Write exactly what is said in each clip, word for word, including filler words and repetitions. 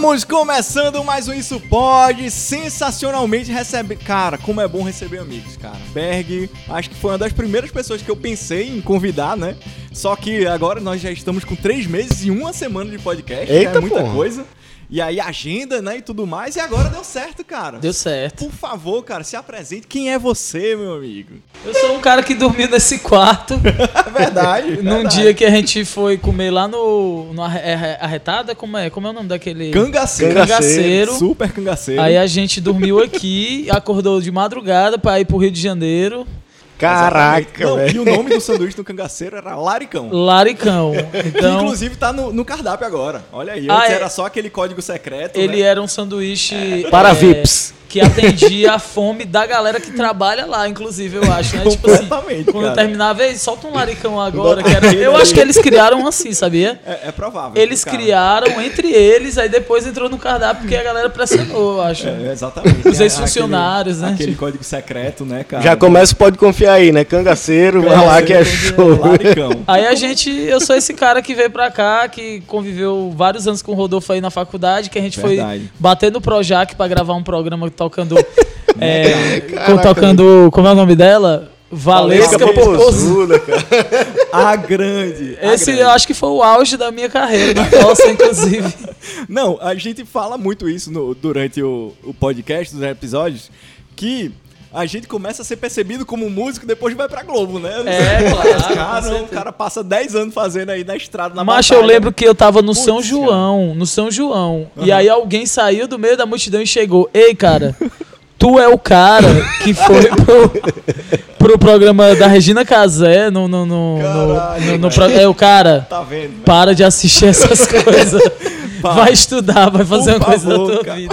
Estamos começando mais um Isso Pode, sensacionalmente receber... Cara, como é bom receber amigos, cara. Berg, acho que foi uma das primeiras pessoas que eu pensei em convidar, né? Só que agora nós já estamos com três meses e uma semana de podcast. Eita, é muita porra. coisa. E aí agenda, né, e tudo mais. E agora deu certo, cara. Deu certo. Por favor, cara, se apresente. Quem é você, meu amigo? Eu sou um cara que dormiu nesse quarto. É verdade. Num verdade. dia que a gente foi comer lá no, no Arre- Arre- Arretada, como é? Como é o nome daquele? Cangaceiro. Cangaceiro. Super cangaceiro. Aí a gente dormiu aqui, acordou de madrugada pra ir pro Rio de Janeiro. Caraca, Não, velho. e o nome do sanduíche do cangaceiro era Laricão. Laricão. Que Então, inclusive tá no, no cardápio agora. Olha aí, Ah, antes é? era só aquele código secreto. ele né? era um sanduíche... Para é, V I Ps. Que atendia a fome da galera que trabalha lá, inclusive, eu acho, né? Tipo assim, Completamente, quando cara. terminava, "Ei, solta um laricão agora. Bota Que era... aquele Eu aí. acho que eles criaram assim, sabia? É, é provável. Eles cara. criaram entre eles, aí depois entrou no cardápio porque a galera pressionou, eu acho. É, exatamente. Os É, ex-funcionários, aquele, né? Aquele código secreto, né, cara? Já começa, pode confiar aí, né? Cangaceiro, vai lá que é show. Laricão. Aí a gente, eu sou esse cara que veio pra cá, que conviveu vários anos com o Rodolfo aí na faculdade, que a gente Verdade. foi bater no Projac pra gravar um programa tocando. é, Caraca. tocando. Como é o nome dela? Valesca Valesca Popozuda. Popozuda, cara. A grande. a Esse grande. eu acho que foi o auge da minha carreira, da nossa, inclusive. Não, a gente fala muito isso no- durante o, o podcast, dos episódios, que a gente começa a ser percebido como músico e depois vai pra Globo, né? Eu não É, sei, claro, esse com cara, certeza. o cara passa dez anos fazendo aí na estrada, na Mas eu batalha. lembro que eu tava no Putz, São João, no São João. E Aham. aí alguém saiu do meio da multidão e chegou. Ei, cara, tu é o cara que foi pro, pro programa da Regina Casé no, no, no, no- Caralho, no- no velho. pro- É o cara, Tá vendo, velho? para de assistir essas coisas. Para. Vai estudar, vai fazer Por uma coisa favor, da tua cara. vida.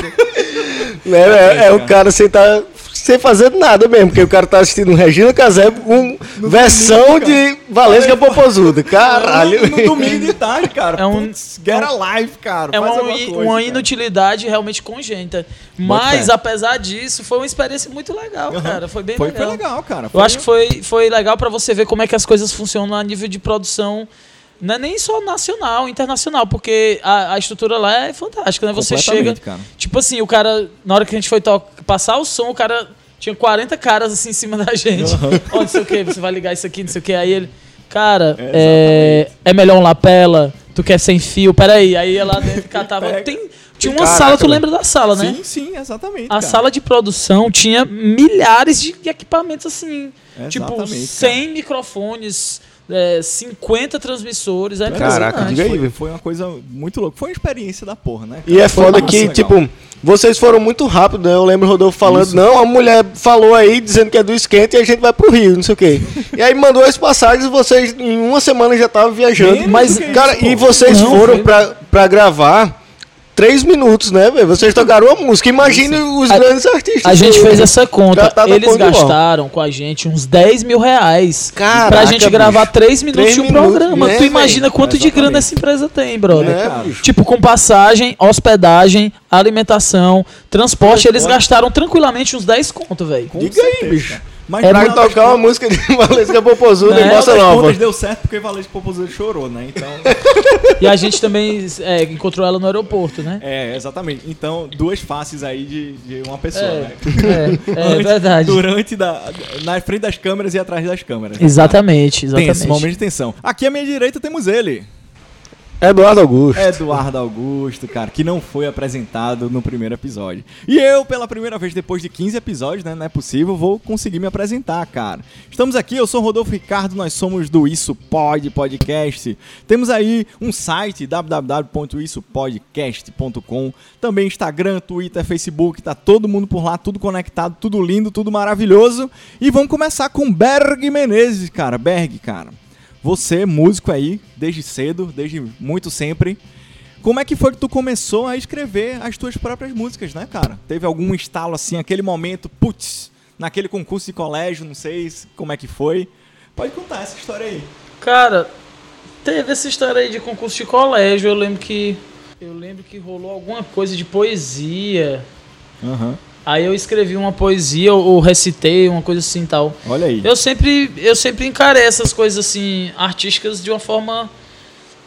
Né, é, é o cara sem, tá, sem fazer nada mesmo, porque o cara tá assistindo Regina Casé, um versão domingo, de Valesca Popozuda. Caralho. No, no domingo de tarde, cara. É um- Putz, get a life, cara. É Faz uma, alguma i- coisa, uma cara. inutilidade realmente congênita. Bota Mas, fé. apesar disso, foi uma experiência muito legal, Aham. cara. Foi bem Foi, legal. foi legal, cara. Eu acho que foi, foi legal pra você ver como é que as coisas funcionam a nível de produção. Não é nem só nacional, internacional, porque a, a estrutura lá é fantástica, né? Você chega. Completamente, cara. Tipo assim, o cara, na hora que a gente foi to- passar o som, o cara tinha quarenta caras assim em cima da gente. Ó, não sei o que, você vai ligar isso aqui, não sei o que. Aí ele, cara, é, é melhor um lapela, tu quer sem fio, peraí. Aí ia lá dentro catava. Pega. Tem, tinha uma Caraca, sala, tu mano. lembra da sala, né? Sim, sim, exatamente. A cara. sala de produção tinha milhares de equipamentos assim. Tipo, Exatamente, cem microfones, é, cinquenta transmissores. É Caraca, impressionante. diga aí, Foi, velho. foi uma coisa muito louca. Foi uma experiência da porra, né? E é Foi foda massa, que, legal. tipo, vocês foram muito rápido, né? Eu lembro o Rodolfo falando, Isso. não, a mulher falou aí, dizendo que é do esquenta e a gente vai pro Rio, não sei o quê. E aí mandou as passagens e vocês em uma semana já estavam viajando. Menos Mas, do que cara, isso, e pô. vocês Não, foram foi- pra, pra gravar três minutos, né, velho? Vocês tocaram a música. Imagine os A- grandes artistas. A gente fez essa conta. Já tá na Eles ponta igual. gastaram com a gente uns dez mil reais Caraca, pra gente gravar bicho. três minutos Três de um minutos, programa. né, Tu imagina velho? quanto de grana Exatamente. essa empresa tem, brother. É, Né, cara. bicho? Tipo, com passagem, hospedagem, alimentação, transporte, eles Transporte. gastaram tranquilamente uns dez conto, velho. Com Diga aí, certeza, bicho. cara. Mas É no Pra final das tocar uma contas- música de Valesca Popozuda Né? em no final Bossa das Nova. contas deu certo porque Valesca Popozuda chorou, né? Então, E a gente também é, encontrou ela no aeroporto, né? é, exatamente. Então, duas faces aí de, de uma pessoa, É, né? é, é Antes, verdade. Durante, da, na frente das câmeras e atrás das câmeras. Exatamente, exatamente. Tenso, momento de tensão. Aqui à minha direita temos ele. Eduardo Augusto. Eduardo Augusto, cara, que não foi apresentado no primeiro episódio. E eu, pela primeira vez, depois de quinze episódios, né, não é possível, vou conseguir me apresentar, cara. Estamos aqui, eu sou o Rodolfo Ricardo, nós somos do Isso Pode Podcast. Temos aí um site, w w w ponto isso podcast ponto com. Também Instagram, Twitter, Facebook, tá todo mundo por lá, tudo conectado, tudo lindo, tudo maravilhoso. E vamos começar com Berg Menezes, cara. Berg, cara. Você, músico aí, desde cedo, desde muito sempre. Como é que foi que tu começou a escrever as tuas próprias músicas, né, cara? Teve algum estalo assim, aquele momento, putz, naquele concurso de colégio, não sei como é que foi. Pode contar essa história aí. Cara, teve essa história aí de concurso de colégio. Eu lembro que. Eu lembro que rolou alguma coisa de poesia. Aham. Aí eu escrevi uma poesia ou, ou recitei, uma coisa assim e tal. Olha aí. Eu sempre, eu sempre encarei essas coisas assim, artísticas de uma forma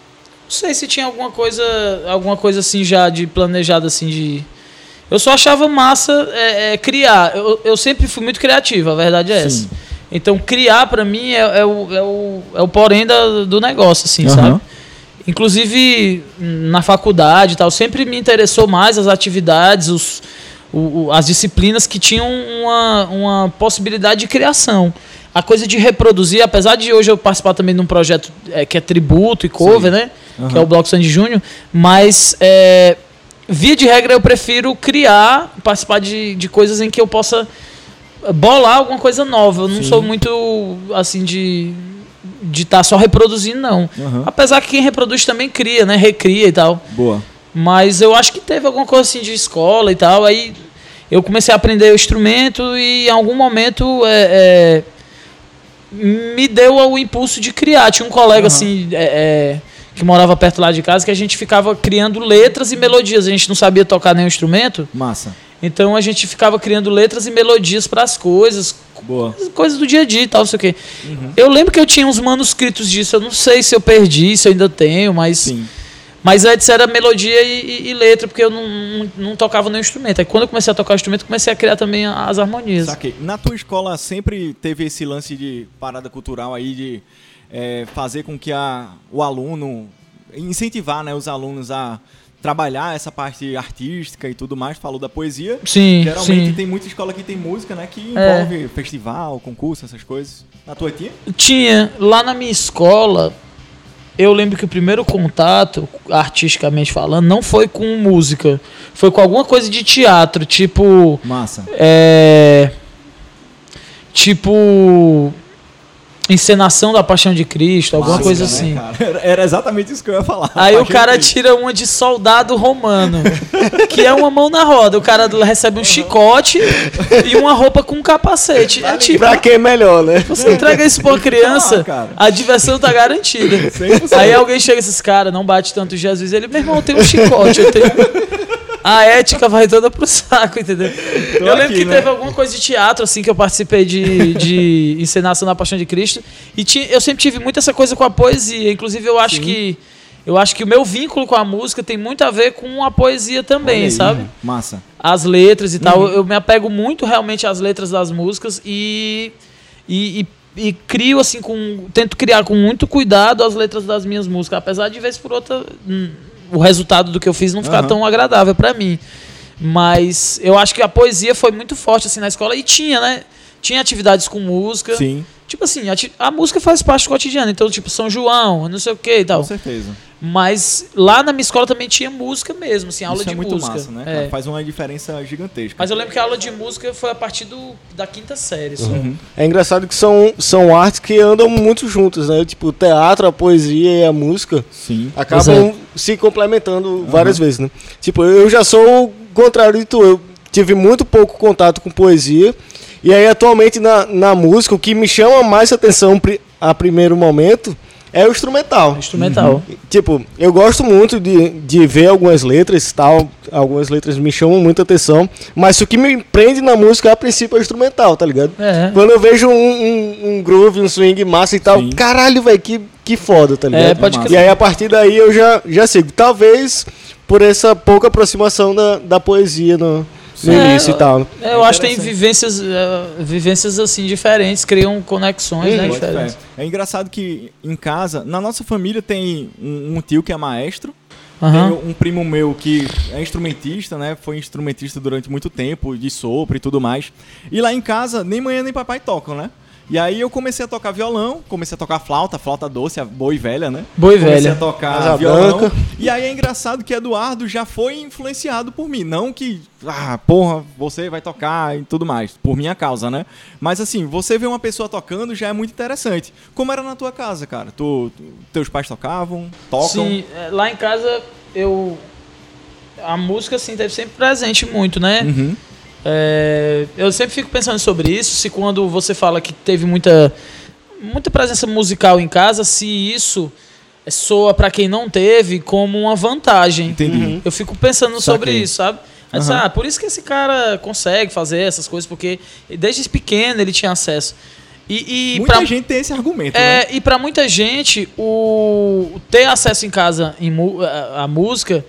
Não sei se tinha alguma coisa, alguma coisa assim já de planejada assim de... Eu só achava massa é, é, criar. Eu, eu sempre fui muito criativo, a verdade é essa. Então criar pra mim é, é, o, é, o, é o porém da, do negócio, assim, uhum. sabe? Inclusive na faculdade e tal, sempre me interessou mais as atividades, os, o, as disciplinas que tinham uma, uma possibilidade de criação. A coisa de reproduzir, apesar de hoje eu participar também de um projeto é, que é tributo e cover, Sim. né? Uhum. Que é o Bloco Sandy Júnior, mas é, via de regra eu prefiro criar, participar de, de coisas em que eu possa bolar alguma coisa nova. Eu não Sim. sou muito assim de de estar tá só reproduzindo, não. Uhum. Apesar que quem reproduz também cria, né? Recria e tal. Boa. Mas eu acho que teve alguma coisa assim de escola e tal, aí eu comecei a aprender o instrumento e em algum momento é, é, me deu o impulso de criar. Tinha um colega uhum. assim é, é, que morava perto lá de casa que a gente ficava criando letras e melodias. A gente não sabia tocar nenhum instrumento. Massa. Então a gente ficava criando letras e melodias para as coisas. Boa. Coisas do dia a dia e tal, não sei o quê. Uhum. Eu lembro que eu tinha uns manuscritos disso. Eu não sei se eu perdi, se eu ainda tenho, mas... Sim. Mas antes era melodia e, e, e letra, porque eu não, não, não tocava nenhum instrumento. Aí quando eu comecei a tocar o instrumento, comecei a criar também as harmonias. Saquei. Na tua escola sempre teve esse lance de parada cultural aí, de é, fazer com que a, o aluno... Incentivar, né, os alunos a trabalhar essa parte artística e tudo mais. Falou da poesia. Sim, Geralmente sim. tem muita escola que tem música, né, que envolve é. festival, concurso, essas coisas. Na tua tinha? Tinha. Lá na minha escola... Eu lembro que o primeiro contato, artisticamente falando, não foi com música. Foi com alguma coisa de teatro, tipo... Massa. É... Tipo... Encenação da Paixão de Cristo, alguma Massa, coisa assim. Né, cara? Era exatamente isso que eu ia falar. Aí o cara tira uma de soldado romano, que é uma mão na roda. O cara recebe um chicote e uma roupa com um capacete. É tipo, pra que melhor, né? Você entrega isso pra uma criança, a diversão tá garantida. cem por cento. Aí alguém chega e diz, cara, não bate tanto Jesus. Ele, meu irmão, eu tenho um chicote, eu tenho... A ética vai toda pro saco, entendeu? Tô eu lembro aqui, que né? teve alguma coisa de teatro, assim, que eu participei de, de encenação da Paixão de Cristo. E ti, eu sempre tive muito essa coisa com a poesia. Inclusive, eu acho Sim. que eu acho que o meu vínculo com a música tem muito a ver com a poesia também, aí, sabe? Massa. As letras e tal. Uhum. Eu, eu me apego muito realmente às letras das músicas e, e, e, e crio, assim, com. Tento criar com muito cuidado as letras das minhas músicas. Apesar de, vez por outra. Hum, o resultado do que eu fiz não ficar uhum. tão agradável pra mim. Mas eu acho que a poesia foi muito forte assim na escola e tinha, né? Tinha atividades com música. Sim. Tipo assim, a, a música faz parte do cotidiano. Então, tipo, São João, não sei o que e tal. Com certeza. Mas lá na minha escola também tinha música mesmo, assim, aula Isso de é muito música. Massa, né? É. Faz uma diferença gigantesca. Mas eu lembro que a aula de música foi a partir do, da quinta série. Só. Uhum. É engraçado que são, são artes que andam muito juntas, né? Tipo, o teatro, a poesia e a música Sim. acabam se complementando uhum. várias vezes, né? Tipo, eu já sou o contrário de tu. Eu tive muito pouco contato com poesia. E aí, atualmente, na, na música, o que me chama mais atenção a primeiro momento é o instrumental. Instrumental. Uhum. Tipo, eu gosto muito de, de ver algumas letras e tal. Algumas letras me chamam muita atenção. Mas o que me prende na música, a princípio, é o instrumental, tá ligado? É. Quando eu vejo um, um, um groove, um swing massa e tal, Sim. caralho, velho, que, que foda, tá ligado? É, pode e aí, a partir daí, eu já, já sigo. Talvez por essa pouca aproximação da, da poesia no... no é, início e tal. É, eu acho que tem vivências, uh, vivências assim diferentes, criam conexões, hum, né, diferentes. É. é engraçado que em casa, na nossa família tem um, um tio que é maestro, uhum. tem um primo meu que é instrumentista, né, foi instrumentista durante muito tempo, de sopro e tudo mais. E lá em casa, nem mãe nem papai tocam, né? E aí eu comecei a tocar violão, comecei a tocar flauta, flauta doce, a boa e velha, né? Boa e comecei velha. Comecei a tocar violão. E aí é engraçado que Eduardo já foi influenciado por mim. Não que, ah, porra, você vai tocar e tudo mais. Por minha causa, né? Mas assim, você vê uma pessoa tocando já é muito interessante. Como era na tua casa, cara? Tu, teus pais tocavam? Tocam? Sim, lá em casa eu... A música, assim, teve sempre presente muito, né? Uhum. É, eu sempre fico pensando sobre isso, se quando você fala que teve muita, muita presença musical em casa, se isso soa pra quem não teve como uma vantagem. Entendi. Uhum. Eu fico pensando Saquei. sobre isso, sabe? Uhum. Disse, ah, por isso que esse cara consegue fazer essas coisas, porque desde pequeno ele tinha acesso. E, e muita pra, gente tem esse argumento, é, né? E pra muita gente, o ter acesso em casa em, a, a música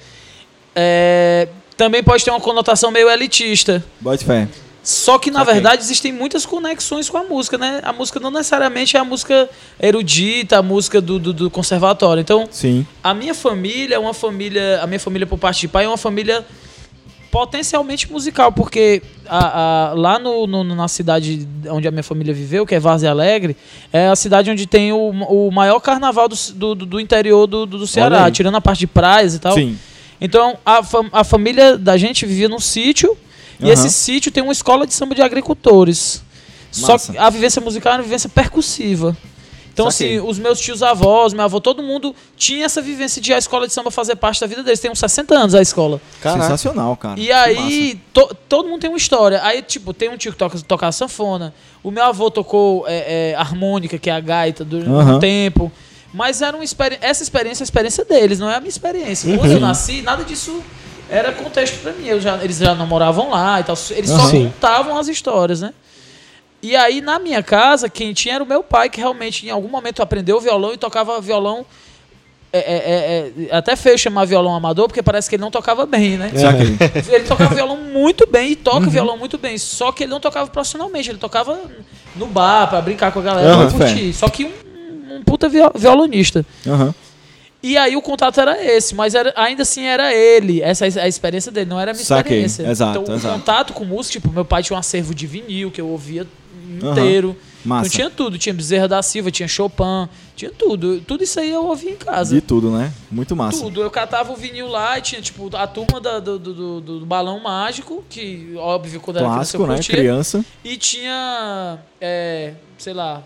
é, também pode ter uma conotação meio elitista. Bote fé. Só que, na Okay. verdade, existem muitas conexões com a música, né? A música não necessariamente é a música erudita, a música do, do, do conservatório. Então, Sim. a minha família é uma família... A minha família, por parte de pai, é uma família potencialmente musical, porque a, a, lá no, no, na cidade onde a minha família viveu, que é Várzea Alegre, é a cidade onde tem o, o maior carnaval do, do, do interior do, do Ceará, tirando a parte de praias e tal. Sim. Então, a, fam, a família da gente vivia num sítio, e Uhum. esse sítio tem uma escola de samba de agricultores. Só Massa. que a vivência musical é uma vivência percussiva. Então, Saquei. assim, os meus tios avós, meu avô, todo mundo tinha essa vivência de a escola de samba fazer parte da vida deles. Tem uns sessenta anos a escola. Caraca. Sensacional, cara. E Que aí, to, todo mundo tem uma história. Aí, tipo, tem um tio que toca, toca sanfona. O meu avô tocou é, é, harmônica, que é a gaita, durante Uhum. um tempo. Mas era uma experi essa experiência é a experiência deles, não é a minha experiência. Quando eu nasci, nada disso era contexto pra mim. Eu já, eles já não moravam lá e tal. Eles só Sim. contavam as histórias, né? E aí, na minha casa, quem tinha era o meu pai, que realmente, em algum momento, aprendeu violão e tocava violão. É, é, é, é até feio chamar violão amador, porque parece que ele não tocava bem, né? Saquei. Ele tocava violão muito bem e toca violão muito bem. Só que ele não tocava profissionalmente, ele tocava no bar pra brincar com a galera, Aham, pra curtir. Só que um, um puta viol- violonista. Aham. E aí o contato era esse, mas era, ainda assim era ele, essa é a experiência dele, não era a minha Saquei, experiência. exato, então exato. o contato com música, tipo, meu pai tinha um acervo de vinil que eu ouvia Aham. inteiro. Massa. Então tinha tudo, tinha Bezerra da Silva, tinha Chopin, tinha tudo. Tudo isso aí eu ouvia em casa. De tudo, né? Muito massa. Tudo. Eu catava o vinil lá e tinha, tipo, a turma da- do, do, do, do Balão Mágico, que, óbvio, quando era criança Clássico, eu né? curtia. Criança. E tinha, é, sei lá,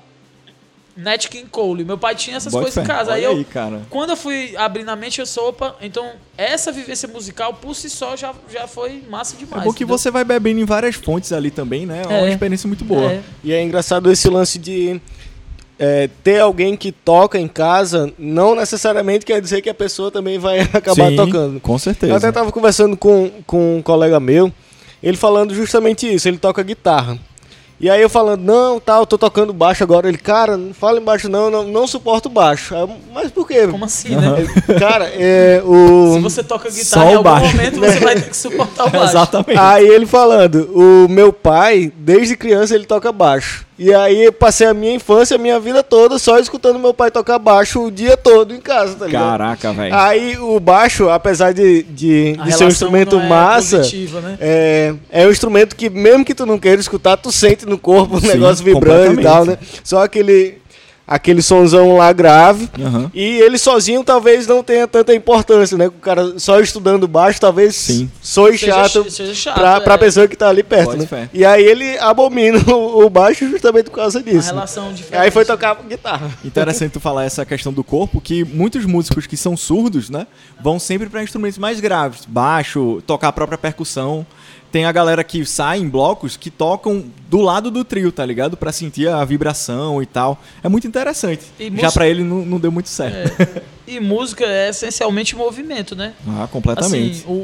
Nat King Cole. Meu pai tinha essas Bote coisas em fé. casa. Olha Aí eu, aí, cara. quando eu fui abrir na mente, eu sou, opa, então essa vivência musical por si só já, já foi massa É demais. bom que entendeu? você vai bebendo em várias fontes ali também, né? É uma É. experiência muito boa. É. E é engraçado esse lance de é, ter alguém que toca em casa, não necessariamente quer dizer que a pessoa também vai acabar Sim, tocando. com certeza. Eu até estava conversando com, com um colega meu, ele falando justamente isso, ele toca guitarra. E aí eu falando, não, tal, eu tô tocando baixo agora. Ele, cara, não fala em baixo não, não, não suporto baixo. Aí eu, mas por quê? Como assim, né? Cara, é o... Se você toca Só guitarra, em o algum baixo. momento você vai ter que suportar o baixo. Exatamente. Aí ele falando, o meu pai, desde criança, ele toca baixo. E aí eu passei a minha infância, a minha vida toda, só escutando meu pai tocar baixo o dia todo em casa, tá ligado? Caraca, velho. Aí o baixo, apesar de, de, A de ser um relação instrumento não é massa, positiva, né? é, é um instrumento que mesmo que tu não queira escutar, tu sente no corpo o Sim, negócio vibrando e tal, né? Só aquele, aquele sonzão lá grave. Aham. E ele sozinho talvez não tenha tanta importância, né? O cara só estudando baixo talvez Sim. soe Seja chato, ch- seja chato, pra, é. pra pessoa que tá ali perto, Pode né? fé. E aí ele abomina o, o baixo justamente por causa Uma disso. né? relação E diferente. aí foi tocar guitarra. Interessante tu falar essa questão do corpo, que muitos músicos que são surdos, né, vão sempre para instrumentos mais graves, baixo, tocar a própria percussão. Tem a galera que sai em blocos que tocam do lado do trio, tá ligado? Pra sentir a vibração e tal. É muito interessante. E Já música- pra ele não, não deu muito certo. É. E música é essencialmente movimento, né? Ah, completamente. Assim, o,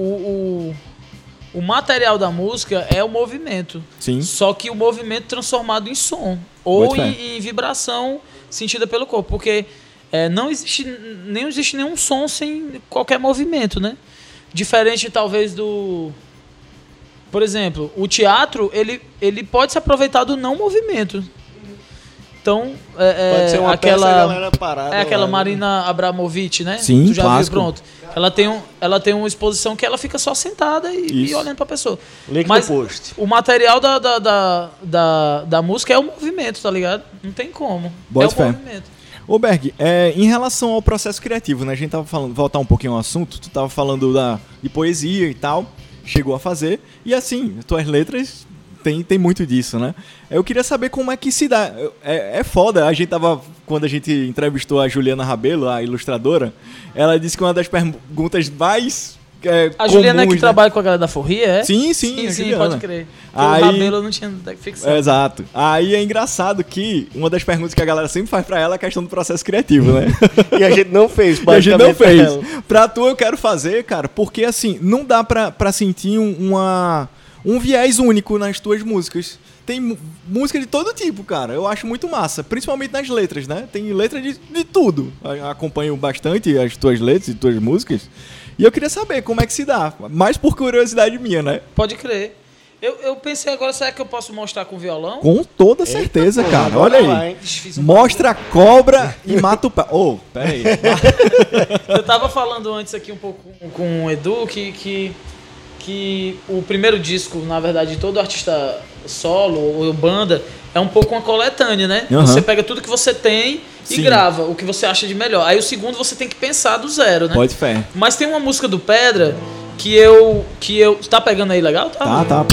o, o, o, o material da música é o movimento. Sim. Só que o movimento transformado em som. Ou Bote fé. em, em vibração sentida pelo corpo. Porque é, não existe, nem existe nenhum som sem qualquer movimento, né? Diferente, talvez, do... Por exemplo, o teatro, ele, ele pode se aproveitar do não movimento. Então, é, Pode ser uma aquela... peça, a galera parada É aquela lá, né? Marina Abramovic, né? Sim, Tu já clássico. viu, pronto. Ela tem, um, ela tem uma exposição que ela fica só sentada e, e Isso. olhando pra pessoa. Link Mas no post. o material da, da, da, da, da música é o movimento, tá ligado? Não tem como. Bote é o fé. movimento. Ô Berg, é, em relação ao processo criativo, né? A gente tava falando, voltar um pouquinho ao assunto, tu tava falando da, de poesia e tal, chegou a fazer, e assim, tuas letras tem, tem muito disso, né? Eu queria saber como é que se dá. É, é foda, a gente tava, quando a gente entrevistou a Juliana Rabelo, a ilustradora, ela disse que uma das perguntas mais é, A Juliana comuns, que né? trabalha com a galera da Forria, é? Sim, sim, sim, a sim Juliana. pode crer. Porque Aí- o Rabelo não tinha fixado. É, exato. Aí é engraçado que uma das perguntas que a galera sempre faz pra ela é a questão do processo criativo, né? E a gente não fez, E a gente não basicamente, fez. ela. Pra tu eu quero fazer, cara, porque assim, não dá pra, pra sentir um- uma, um viés único nas tuas músicas. Tem música de todo tipo, cara. Eu acho muito massa. Principalmente nas letras, né? Tem letra de, de tudo. Eu acompanho bastante as tuas letras e tuas músicas. E eu queria saber como é que se dá. Mais por curiosidade minha, né? Pode crer. Eu, eu pensei agora, será que eu posso mostrar com violão? Com toda certeza, Eita, cara. Olha aí. Lá, um Mostra a cobra e mata o pé. Ô, oh, pera aí. Eu tava falando antes aqui um pouco com, com o Edu que, que, que o primeiro disco, na verdade, todo artista solo ou banda, é um pouco uma coletânea, né? Uhum. Você pega tudo que você tem e Sim. grava o que você acha de melhor. Aí o segundo você tem que pensar do zero, né? Pode fé. Mas tem uma música do Pedra que eu... que eu tá pegando aí legal? Tá, tá. tá.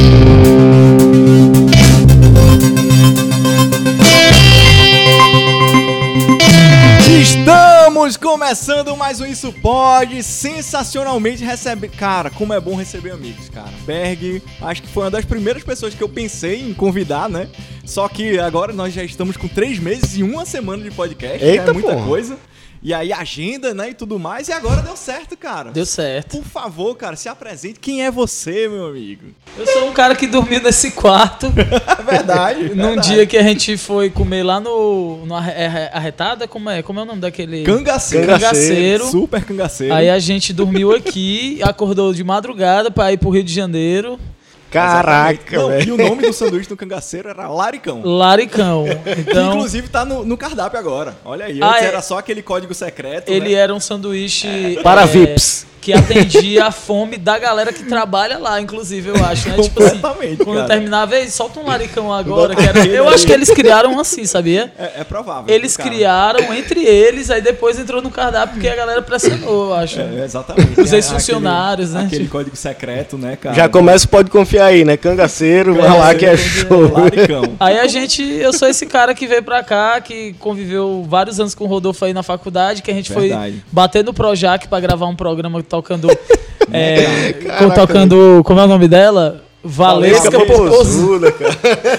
Estamos começando mais um Isso Pode, sensacionalmente receber... Cara, como é bom receber amigos, cara. Berg, acho que foi uma das primeiras pessoas que eu pensei em convidar, né? Só que agora nós já estamos com três meses e uma semana de podcast, Eita, já é muita porra. coisa. E aí agenda, né, e tudo mais, e agora deu certo, cara. Deu certo. Por favor, cara, se apresente. Quem é você, meu amigo? Eu sou um cara que dormiu nesse quarto. verdade, Num verdade. dia que a gente foi comer lá no, no Arretada, como é? Como é o nome daquele? Cangaceiro. Cangaceiro. Super cangaceiro. Aí a gente dormiu aqui, acordou de madrugada pra ir pro Rio de Janeiro. Caraca, velho. E o nome do sanduíche do cangaceiro era Laricão. Laricão. Então, que inclusive tá no, no cardápio agora. Olha aí, antes ah, era só aquele código secreto. Ele né? era um sanduíche... É, para é, V I Ps. Que atendia a fome da galera que trabalha lá, inclusive, eu acho, né? Tipo assim, quando eu terminava, ei, solta um laricão agora. Que era... Eu acho que eles criaram assim, sabia? É, é provável. Eles criaram entre eles, aí depois entrou no cardápio porque a galera pressionou, eu acho. É, exatamente. Os ex-funcionários, né? Aquele código secreto, né, cara? Já começa, pode confiar aí, né? Cangaceiro, vai lá que é show. Laricão. Aí a gente, eu sou esse cara que veio pra cá, que conviveu vários anos com o Rodolfo aí na faculdade, que a gente Verdade. foi bater no Projac pra gravar um programa tocando... É, tocando, como é o nome dela? Valesca Popozuda, cara.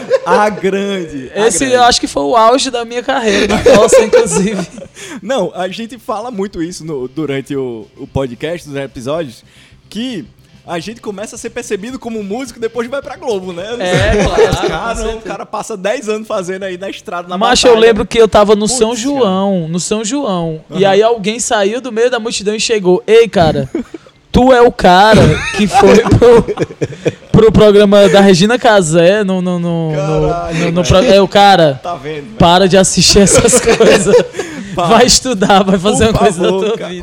A grande. A Esse grande. eu acho que foi o auge da minha carreira, nossa, inclusive. Não, a gente fala muito isso no, durante o, o podcast, dos episódios, que a gente começa a ser percebido como músico depois vai pra Globo, né? É, claro. Cara, o cara passa dez anos fazendo aí na estrada, na Mas batalha. eu lembro que eu tava no Putz, São João, no São João, Uhum. e aí alguém saiu do meio da multidão e chegou, ei, cara... Tu é o cara que foi pro, pro programa da Regina Casé no, no, no, Caralho, no, no, no pro, é o cara. Tá vendo? Velho? Para de assistir essas coisas. Vai estudar, vai fazer Por uma coisa favor, da tua cara. vida.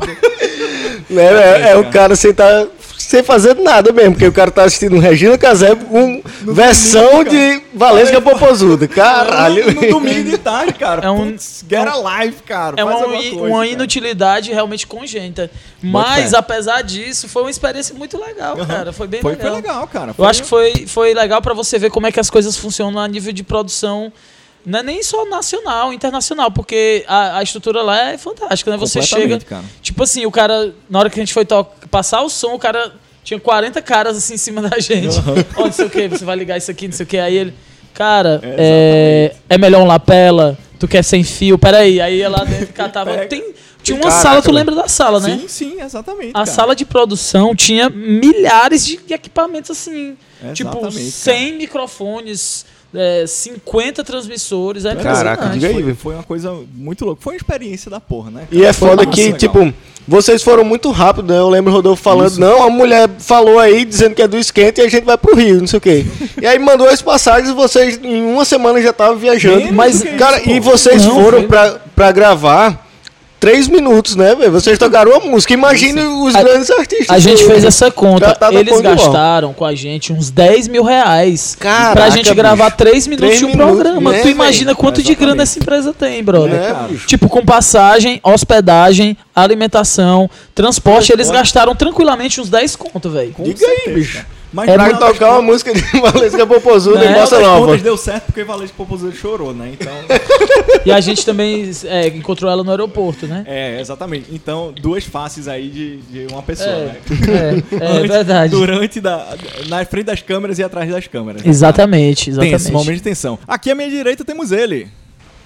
Né, é, é o cara sem, tá, sem fazer nada mesmo, porque o cara tá assistindo Regina Casé com No versão domingo, de Valesca Popozuda. Caralho. No, no domingo de tarde, cara. É um- Putz, get a life, cara. É Faz uma, alguma i- coisa, uma cara. inutilidade realmente congênita. Bota Mas, fé. apesar disso, foi uma experiência muito legal, Uhum. cara. Foi bem Foi, legal. foi legal, cara. Eu acho que foi, foi legal pra você ver como é que as coisas funcionam a nível de produção. Não é nem só nacional, internacional, porque a, a estrutura lá é fantástica, né? Você chega. Completamente, cara. Tipo assim, o cara, na hora que a gente foi to- passar o som, o cara tinha quarenta caras assim em cima da gente. Ó, não sei o que, você vai ligar isso aqui, não sei o que. Aí ele, cara, é, é melhor um lapela, tu quer sem fio, peraí. Aí ia lá dentro catava. Pega. Tem, tinha uma Caraca, sala, tu velho. lembra da sala, né? Sim, sim, exatamente. A cara. sala de produção tinha milhares de equipamentos assim. Tipo, Exatamente, cem microfones, é, cinquenta transmissores. É Caraca, impressionante. diga aí, Foi, velho. foi uma coisa muito louca. Foi uma experiência da porra, né? E é Foi foda massa, que, legal. tipo, vocês foram muito rápido, né? Eu lembro o Rodolfo falando, Isso. não, a mulher falou aí dizendo que é do esquente e a gente vai pro Rio, não sei o quê. E aí mandou as passagens e vocês em uma semana já estavam viajando. Menos Mas, do que cara, isso, e pô. vocês Não, foram foi- pra, pra gravar três minutos, né, velho? Vocês tocaram a música. Imagine os A- grandes artistas. A gente do- fez essa conta. Já tá na Eles ponta de gastaram com a gente uns dez mil reais Caraca, pra gente gravar bicho. três minutos Três de um minutos, programa. né, Tu imagina velho? quanto de grana Exatamente. essa empresa tem, brother. Né, cara? bicho? Tipo, com passagem, hospedagem, alimentação, transporte, eles Transporte. gastaram tranquilamente uns dez conto, velho. Com Diga aí, certeza, bicho. cara. Mas É no Pra final das tocar uma contas- música de Valesca Popozuda Né? em no final Bossa das Nova. contas deu certo porque Valesca Popozuda chorou, né? Então, E a gente também é, encontrou ela no aeroporto, né? é, exatamente. Então, duas faces aí de, de uma pessoa, É, né? é, é Antes, verdade. Durante, da, na frente das câmeras e atrás das câmeras. Exatamente, exatamente. Tenso, momento de tensão. Aqui à minha direita temos ele.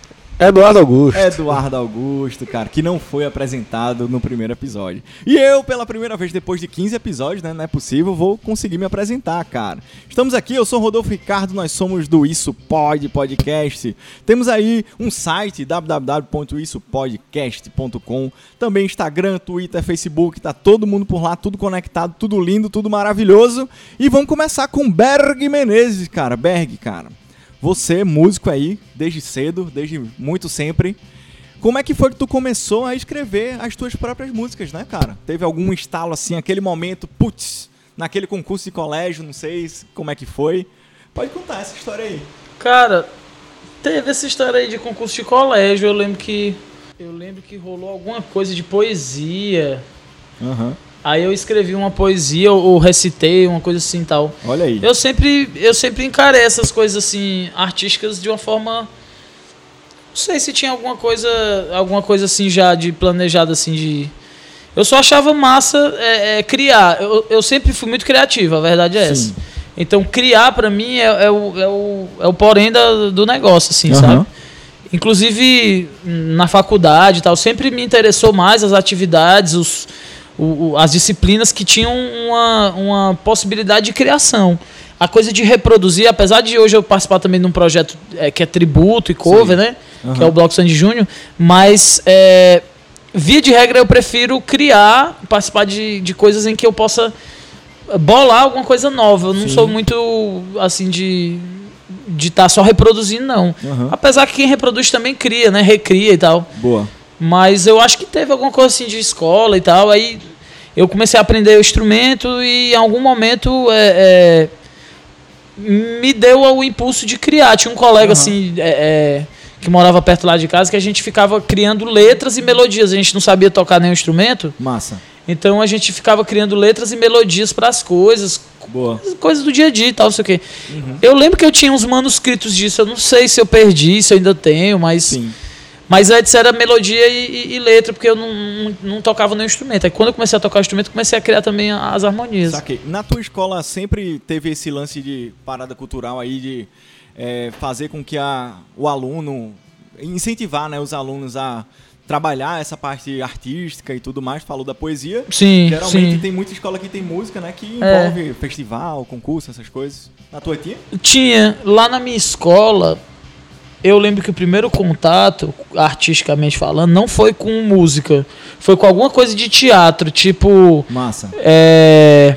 Eduardo Augusto. Eduardo Augusto, cara, que não foi apresentado no primeiro episódio. E eu, pela primeira vez, depois de quinze episódios, né, não é possível, vou conseguir me apresentar, cara. Estamos aqui, eu sou o Rodolfo Ricardo, nós somos do Isso Pode Podcast. Temos aí um site, w w w ponto isso podcast ponto com. Também Instagram, Twitter, Facebook, tá todo mundo por lá, tudo conectado, tudo lindo, tudo maravilhoso. E vamos começar com Berg Menezes, cara. Berg, cara. Você, músico aí, desde cedo, desde muito sempre. Como é que foi que tu começou a escrever as tuas próprias músicas, né, cara? Teve algum estalo assim, aquele momento, putz, naquele concurso de colégio, não sei como é que foi. Pode contar essa história aí. Cara, teve essa história aí de concurso de colégio. Eu lembro que, eu lembro que rolou alguma coisa de poesia. Aham. Uhum. Aí eu escrevi uma poesia, ou recitei, uma coisa assim e tal. Olha aí. Eu sempre, eu sempre encarei essas coisas assim, artísticas de uma forma... Não sei se tinha alguma coisa, alguma coisa assim já de planejada assim de... Eu só achava massa é, é, criar. Eu, eu sempre fui muito criativo, a verdade é essa. Sim. Então criar pra mim é, é, o, é, o, é o porém da, do negócio, assim, uhum. sabe? Inclusive na faculdade e tal, sempre me interessou mais as atividades, os... O, o, as disciplinas que tinham uma, uma possibilidade de criação. A coisa de reproduzir, apesar de hoje eu participar também de um projeto é, que é tributo e cover, Sim. né? Uhum. Que é o Bloco Sandy Júnior, mas é, via de regra eu prefiro criar, participar de, de coisas em que eu possa bolar alguma coisa nova. Eu não Sim. sou muito assim de de estar tá só reproduzindo, não. Uhum. Apesar que quem reproduz também cria, né? Recria e tal. Boa. Mas eu acho que teve alguma coisa assim de escola e tal. Aí eu comecei a aprender o instrumento e em algum momento é, é, me deu o impulso de criar. Tinha um colega uhum. assim é, é, que morava perto lá de casa que a gente ficava criando letras e melodias. A gente não sabia tocar nenhum instrumento. Massa. Então a gente ficava criando letras e melodias para as coisas. Boa. Coisas do dia a dia e tal, não sei o quê. Uhum. Eu lembro que eu tinha uns manuscritos disso. Eu não sei se eu perdi, se eu ainda tenho, mas... Sim. Mas antes era melodia e, e, e letra, porque eu não, não, não tocava nenhum instrumento. Aí quando eu comecei a tocar o instrumento, comecei a criar também as harmonias. Saquei. Na tua escola sempre teve esse lance de parada cultural aí, de é, fazer com que a, o aluno, incentivar, né, os alunos a trabalhar essa parte artística e tudo mais. Falou da poesia. Sim, Geralmente sim. tem muita escola que tem música, né, que envolve é. festival, concurso, essas coisas. Na tua tinha? Tinha. Lá na minha escola... Eu lembro que o primeiro contato, artisticamente falando, não foi com música. Foi com alguma coisa de teatro, tipo... Massa. É...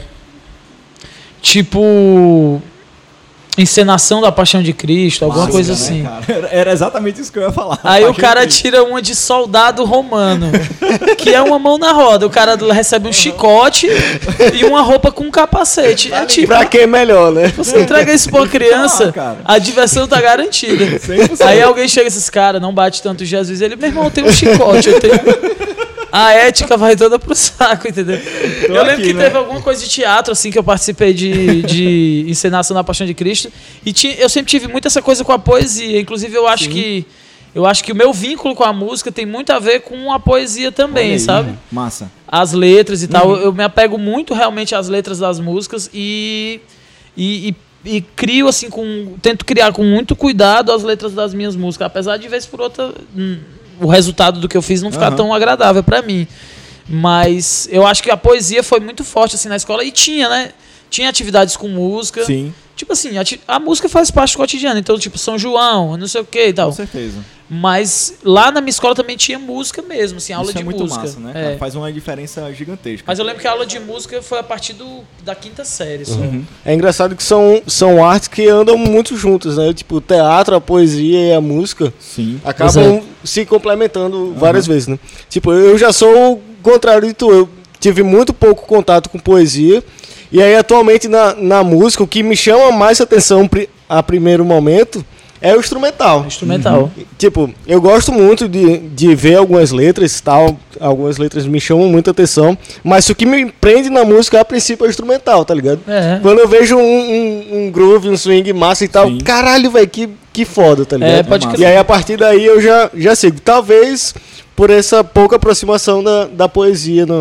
Tipo... Encenação da Paixão de Cristo, alguma Massa, coisa né, assim. Cara? Era exatamente isso que eu ia falar. Aí o cara tira uma de soldado romano, que é uma mão na roda. O cara recebe um uhum. chicote e uma roupa com um capacete. É tipo, pra quem é melhor, né? Você entrega isso pra uma criança, a diversão tá garantida. cem por cento. Aí alguém chega e diz, cara, não bate tanto Jesus. Ele, meu irmão, tem um chicote, eu tenho... A ética vai toda pro saco, entendeu? Tô eu lembro aqui, que né? teve alguma coisa de teatro, assim, que eu participei de, de encenação da Paixão de Cristo. E tinha, eu sempre tive muito essa coisa com a poesia. Inclusive, eu acho que eu acho que o meu vínculo com a música tem muito a ver com a poesia também, aí, sabe? Massa. As letras e tal. Uhum. Eu, eu me apego muito realmente às letras das músicas e, e, e, e crio, assim, com. Tento criar com muito cuidado as letras das minhas músicas. Apesar de, vez por outra. Hum, o resultado do que eu fiz não ficar uhum. tão agradável pra mim. Mas eu acho que a poesia foi muito forte assim na escola. E tinha, né? Tinha atividades com música. Sim. Tipo assim, a, a música faz parte do cotidiano. Então, tipo, São João, não sei o que e tal. Com certeza. Mas lá na minha escola também tinha música mesmo, assim, aula Isso de é muito música. Massa, né, é. cara? Faz uma diferença gigantesca. Mas eu lembro que a aula de música foi a partir do, da quinta série. Só. Uhum. É engraçado que são, são artes que andam muito juntas, né? Tipo, o teatro, a poesia e a música Sim. acabam se complementando uhum. várias vezes, né? Tipo, eu já sou o contrário de tu. Eu tive muito pouco contato com poesia. E aí, atualmente, na, na música, o que me chama mais atenção a primeiro momento é o instrumental. É instrumental. Uhum. Tipo, eu gosto muito de, de ver algumas letras e tal. Algumas letras me chamam muita atenção. Mas o que me prende na música, a princípio, é o instrumental, tá ligado? É. Quando eu vejo um, um, um groove, um swing massa e tal, Sim. caralho, velho, que, que foda, tá ligado? É, pode e aí, a partir daí, eu já, já sigo. Talvez por essa pouca aproximação da, da poesia no...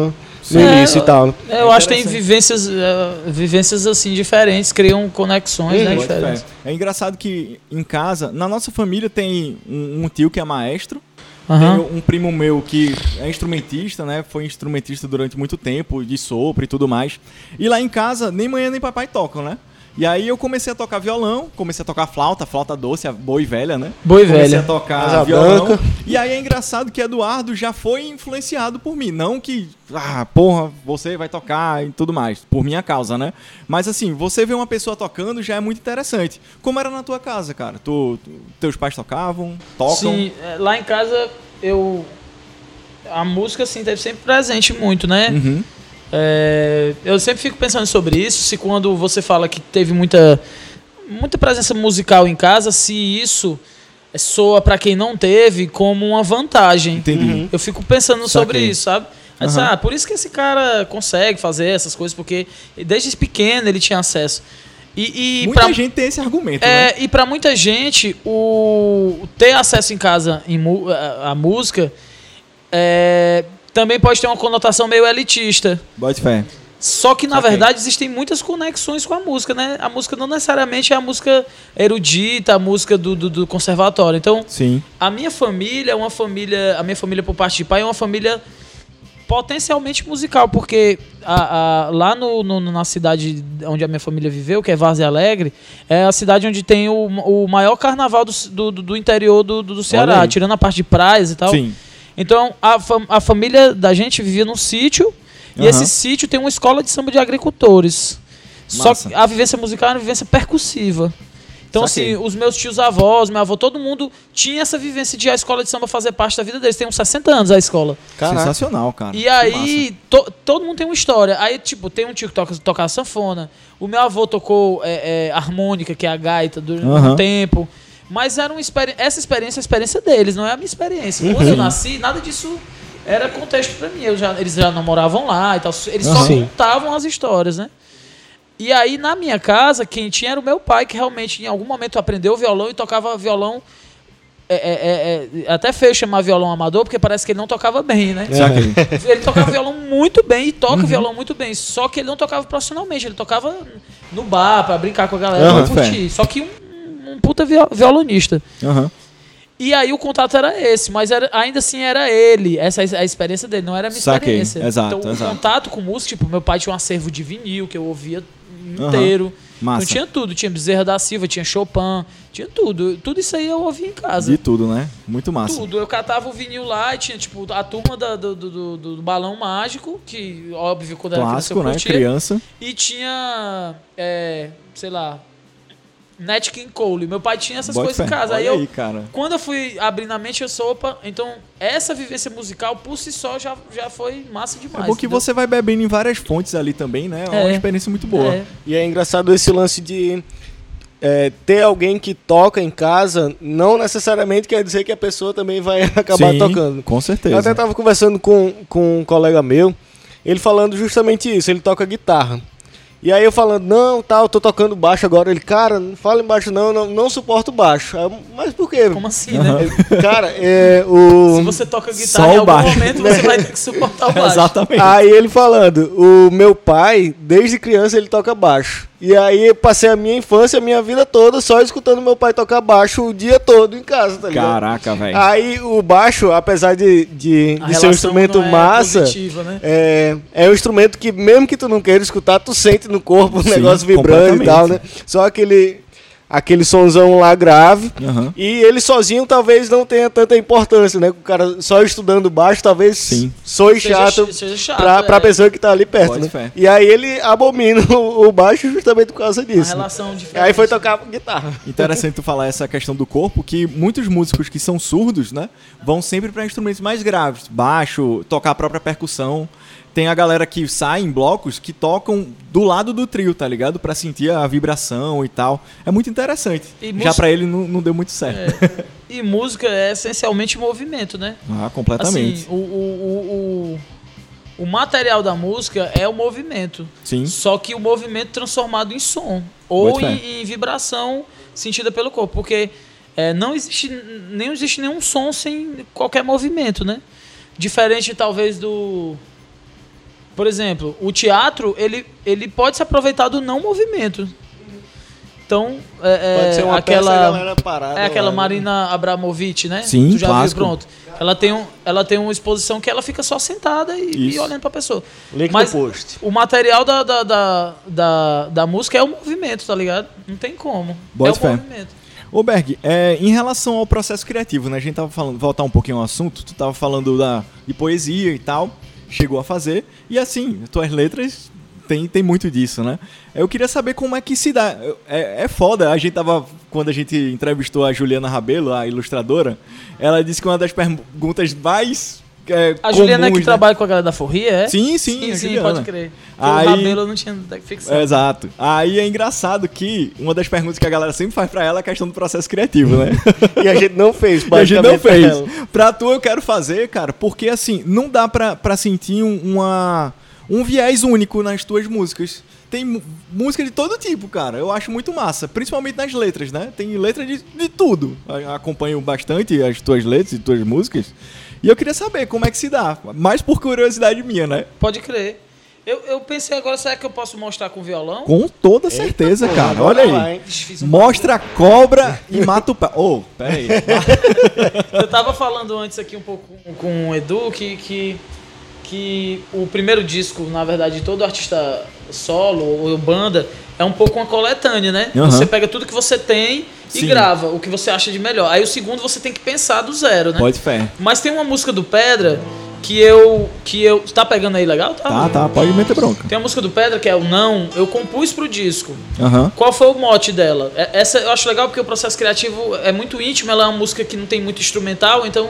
no é, início e tal. É, eu acho que tem vivências, uh, vivências assim diferentes, criam conexões, hum, né, diferentes. É. é engraçado que em casa, na nossa família tem um, um tio que é maestro, uhum. tem um primo meu que é instrumentista, né? Foi instrumentista durante muito tempo, de sopro e tudo mais. E lá em casa, nem mãe nem papai tocam, né? E aí eu comecei a tocar violão, comecei a tocar flauta, flauta doce, a boi velha, né? Boi comecei velha. a tocar violão. Branca. E aí é engraçado que Eduardo já foi influenciado por mim. Não que, ah, porra, você vai tocar e tudo mais. Por minha causa, né? Mas assim, você vê uma pessoa tocando já é muito interessante. Como era na tua casa, cara? Tu, tu, teus pais tocavam? Tocam? Sim, lá em casa eu... A música, assim, teve sempre presente muito, né? Uhum. É, eu sempre fico pensando sobre isso, se quando você fala que teve muita, muita presença musical em casa, se isso soa para quem não teve como uma vantagem. Entendi. Uhum. Eu fico pensando Saquei. sobre isso, sabe? Uhum. Disse, ah, por isso que esse cara consegue fazer essas coisas, porque desde pequeno ele tinha acesso. E, e muita pra, gente tem esse argumento, é, né? E para muita gente, o ter acesso em casa em, a, a música é, também pode ter uma conotação meio elitista. Bote fé. Só que, na Saquei. verdade, existem muitas conexões com a música, né? A música não necessariamente é a música erudita, a música do, do, do conservatório. Então, sim. A minha família é uma família... A minha família, por parte de pai, é uma família potencialmente musical, porque a, a, lá no, no, na cidade onde a minha família viveu, que é Várzea Alegre, é a cidade onde tem o, o maior carnaval do, do, do interior do, do Ceará, tirando a parte de praias e tal. Sim. Então, a, fam a família da gente vivia num sítio, e uhum. esse sítio tem uma escola de samba de agricultores. Massa. Só que a vivência musical é uma vivência percussiva. Então, Saquei. assim, os meus tios avós, meu avô, todo mundo tinha essa vivência de a escola de samba fazer parte da vida deles. Tem uns sessenta anos a escola. Caraca. Sensacional, cara. E aí, to, todo mundo tem uma história. Aí, tipo, tem um tio que toca, toca sanfona. O meu avô tocou é, é, harmônica, que é a gaita, durante uhum. um tempo. Mas era uma experi essa experiência é a experiência deles, não é a minha experiência. Quando uhum. eu nasci, nada disso era contexto pra mim. Eu já, eles já namoravam lá e tal. Eles uhum. só contavam as histórias, né? E aí, na minha casa, quem tinha era o meu pai, que realmente, em algum momento, aprendeu violão e tocava violão. É, é, é, até feio chamar violão amador, porque parece que ele não tocava bem, né? É. Ele tocava violão muito bem e toca uhum. violão muito bem. Só que ele não tocava profissionalmente, ele tocava no bar, pra brincar com a galera, uhum. pra curtir. Só que um, um puta violonista. Uhum. E aí o contato era esse, mas era, ainda assim era ele, essa é a experiência dele, não era a minha Saquei. experiência. Exato, então exato. o contato com música, tipo, meu pai tinha um acervo de vinil que eu ouvia inteiro. Uhum. Massa. Então tinha tudo, tinha Bezerra da Silva, tinha Chopin, tinha tudo. Tudo isso aí eu ouvia em casa. De tudo, né? Muito massa. Tudo. Eu catava o vinil lá e tinha, tipo, a turma da, do, do, do, do Balão Mágico, que, óbvio, quando Clássico, era criança eu curtia. Né? Criança. E tinha, é, sei lá, Nat King Cole. Meu pai tinha essas Bote coisas fé. em casa. Olha aí, eu, aí, cara. quando eu fui abrir na mente, eu sou, opa, então essa vivência musical por si só já, já foi massa demais. É bom que entendeu? você vai bebendo em várias fontes ali também, né? É uma É. experiência muito boa. É. E é engraçado esse lance de é, ter alguém que toca em casa, não necessariamente quer dizer que a pessoa também vai acabar Sim, tocando. Com certeza. Eu até estava conversando com, com um colega meu, ele falando justamente isso, ele toca guitarra. E aí eu falando, não, tá, eu tô tocando baixo agora. Ele, cara, não fala em baixo não, não, não suporto baixo. Aí eu, mas por quê? Como assim, né? Ele, cara, é o... Se você toca guitarra, Só em o algum baixo. momento você vai ter que suportar o baixo. Exatamente. Aí ele falando, o meu pai, desde criança, ele toca baixo. E aí eu passei a minha infância, a minha vida toda, só escutando meu pai tocar baixo o dia todo em casa, tá ligado? Caraca, velho. Aí o baixo, apesar de, de, A de ser um relação instrumento não é massa, positiva, né? é, é um instrumento que mesmo que tu não queira escutar, tu sente no corpo o Sim, negócio vibrando e tal, né? Só aquele... Aquele sonzão lá grave. Uhum. E ele sozinho talvez não tenha tanta importância, né? O cara só estudando baixo talvez Sim. soe Seja chato, ch- seja chato, pra, é. pra pessoa que tá ali perto, Pode né? fé. E aí ele abomina o, o baixo justamente por causa A disso. né? relação diferente. Aí foi tocar guitarra. Interessante tu falar essa questão do corpo, que muitos músicos que são surdos, né, vão sempre para instrumentos mais graves, baixo, tocar a própria percussão. Tem a galera que sai em blocos que tocam do lado do trio, tá ligado? Pra sentir a vibração e tal. É muito interessante. E Já música- pra ele não, não deu muito certo. É. E música é essencialmente movimento, né? Ah, completamente. Assim, o, o, o, o, o material da música é o movimento. Sim. Só que o movimento transformado em som. Ou Boa fé. em, em vibração sentida pelo corpo. Porque é, não existe, nem existe nenhum som sem qualquer movimento, né? Diferente, talvez, do... Por exemplo, o teatro, ele, ele pode se aproveitar do não movimento. Então, é, pode ser uma aquela, peça, a galera parada é aquela lá, Marina Abramovic, né? Sim, tu já clássico. viu, pronto. Ela tem, um, ela tem uma exposição que ela fica só sentada e, e olhando pra pessoa. Link Mas no post. o material da, da, da, da, da música é o movimento, tá ligado? Não tem como. Bote é fé. o movimento. Ô Berg, é, em relação ao processo criativo, né? A gente tava falando, voltar um pouquinho ao assunto, tu tava falando da, de poesia e tal, chegou a fazer, e assim, tuas letras tem, tem muito disso, né? Eu queria saber como é que se dá. É, é foda, a gente tava, quando a gente entrevistou a Juliana Rabelo, a ilustradora, ela disse que uma das perguntas mais... É, a Juliana comuns, que né? trabalha com a galera da Forria, é? Sim, sim, sim, a sim Juliana. pode crer. Aí... O Rabelo eu não tinha fixado. Exato. Aí é engraçado que uma das perguntas que a galera sempre faz pra ela é a questão do processo criativo, né? E a gente não fez, E a gente não fez. ela. Pra tu eu quero fazer, cara, porque assim, não dá pra, pra sentir um, uma, um viés único nas tuas músicas. Tem mu- música de todo tipo, cara. Eu acho muito massa. Principalmente nas letras, né? Tem letra de, de tudo. Eu acompanho bastante as tuas letras e tuas músicas. E eu queria saber como é que se dá. Mais por curiosidade minha, né? Pode crer. Eu, eu pensei agora, será que eu posso mostrar com violão? Com toda certeza, Eita, cara. pô, Olha lá, aí. hein? Fiz um Mostra a cobra e mata o pé. Ô, oh, pera aí. Eu tava falando antes aqui um pouco com, com o Edu que, que, que o primeiro disco, na verdade, de todo artista solo ou banda, é um pouco uma coletânea, né? Uhum. Você pega tudo que você tem e Sim. grava o que você acha de melhor. Aí o segundo você tem que pensar do zero, né? Pode fé. Mas tem uma música do Pedra que eu... que eu tá pegando aí legal? Tá, Tá, tá. Pode meter bronca. Tem uma música do Pedra que é o Não, eu compus pro disco. Aham. Qual foi o mote dela? É- Essa eu acho legal porque o processo criativo é muito íntimo, ela é uma música que não tem muito instrumental, então...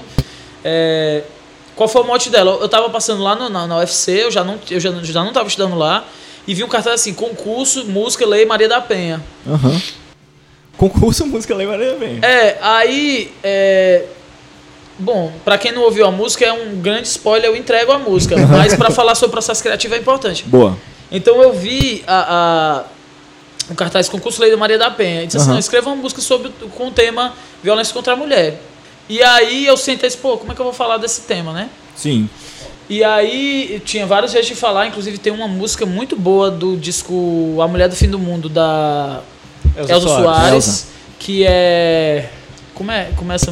é, qual foi o mote dela? Eu tava passando lá no- na, na U F C, eu já não, eu já, já não tava estudando lá, e vi um cartaz assim, concurso, música, Lei Maria da Penha. Aham. Concurso Música Lei Maria bem. É, aí... é, bom, pra quem não ouviu a música, é um grande spoiler, eu entrego a música, mas pra falar sobre o processo criativo é importante. Boa. Então eu vi a, a, o cartaz Concurso Lei da Maria da Penha. E disse assim, Aham. não, escreva uma música sobre, com o tema violência contra a mulher. E aí eu sentei e disse, pô, como é que eu vou falar desse tema, né? Sim. E aí tinha vários jeitos de falar, inclusive tem uma música muito boa do disco A Mulher do Fim do Mundo, da Elza Elza Soares. Soares, Elza. que é... Como é? Começa...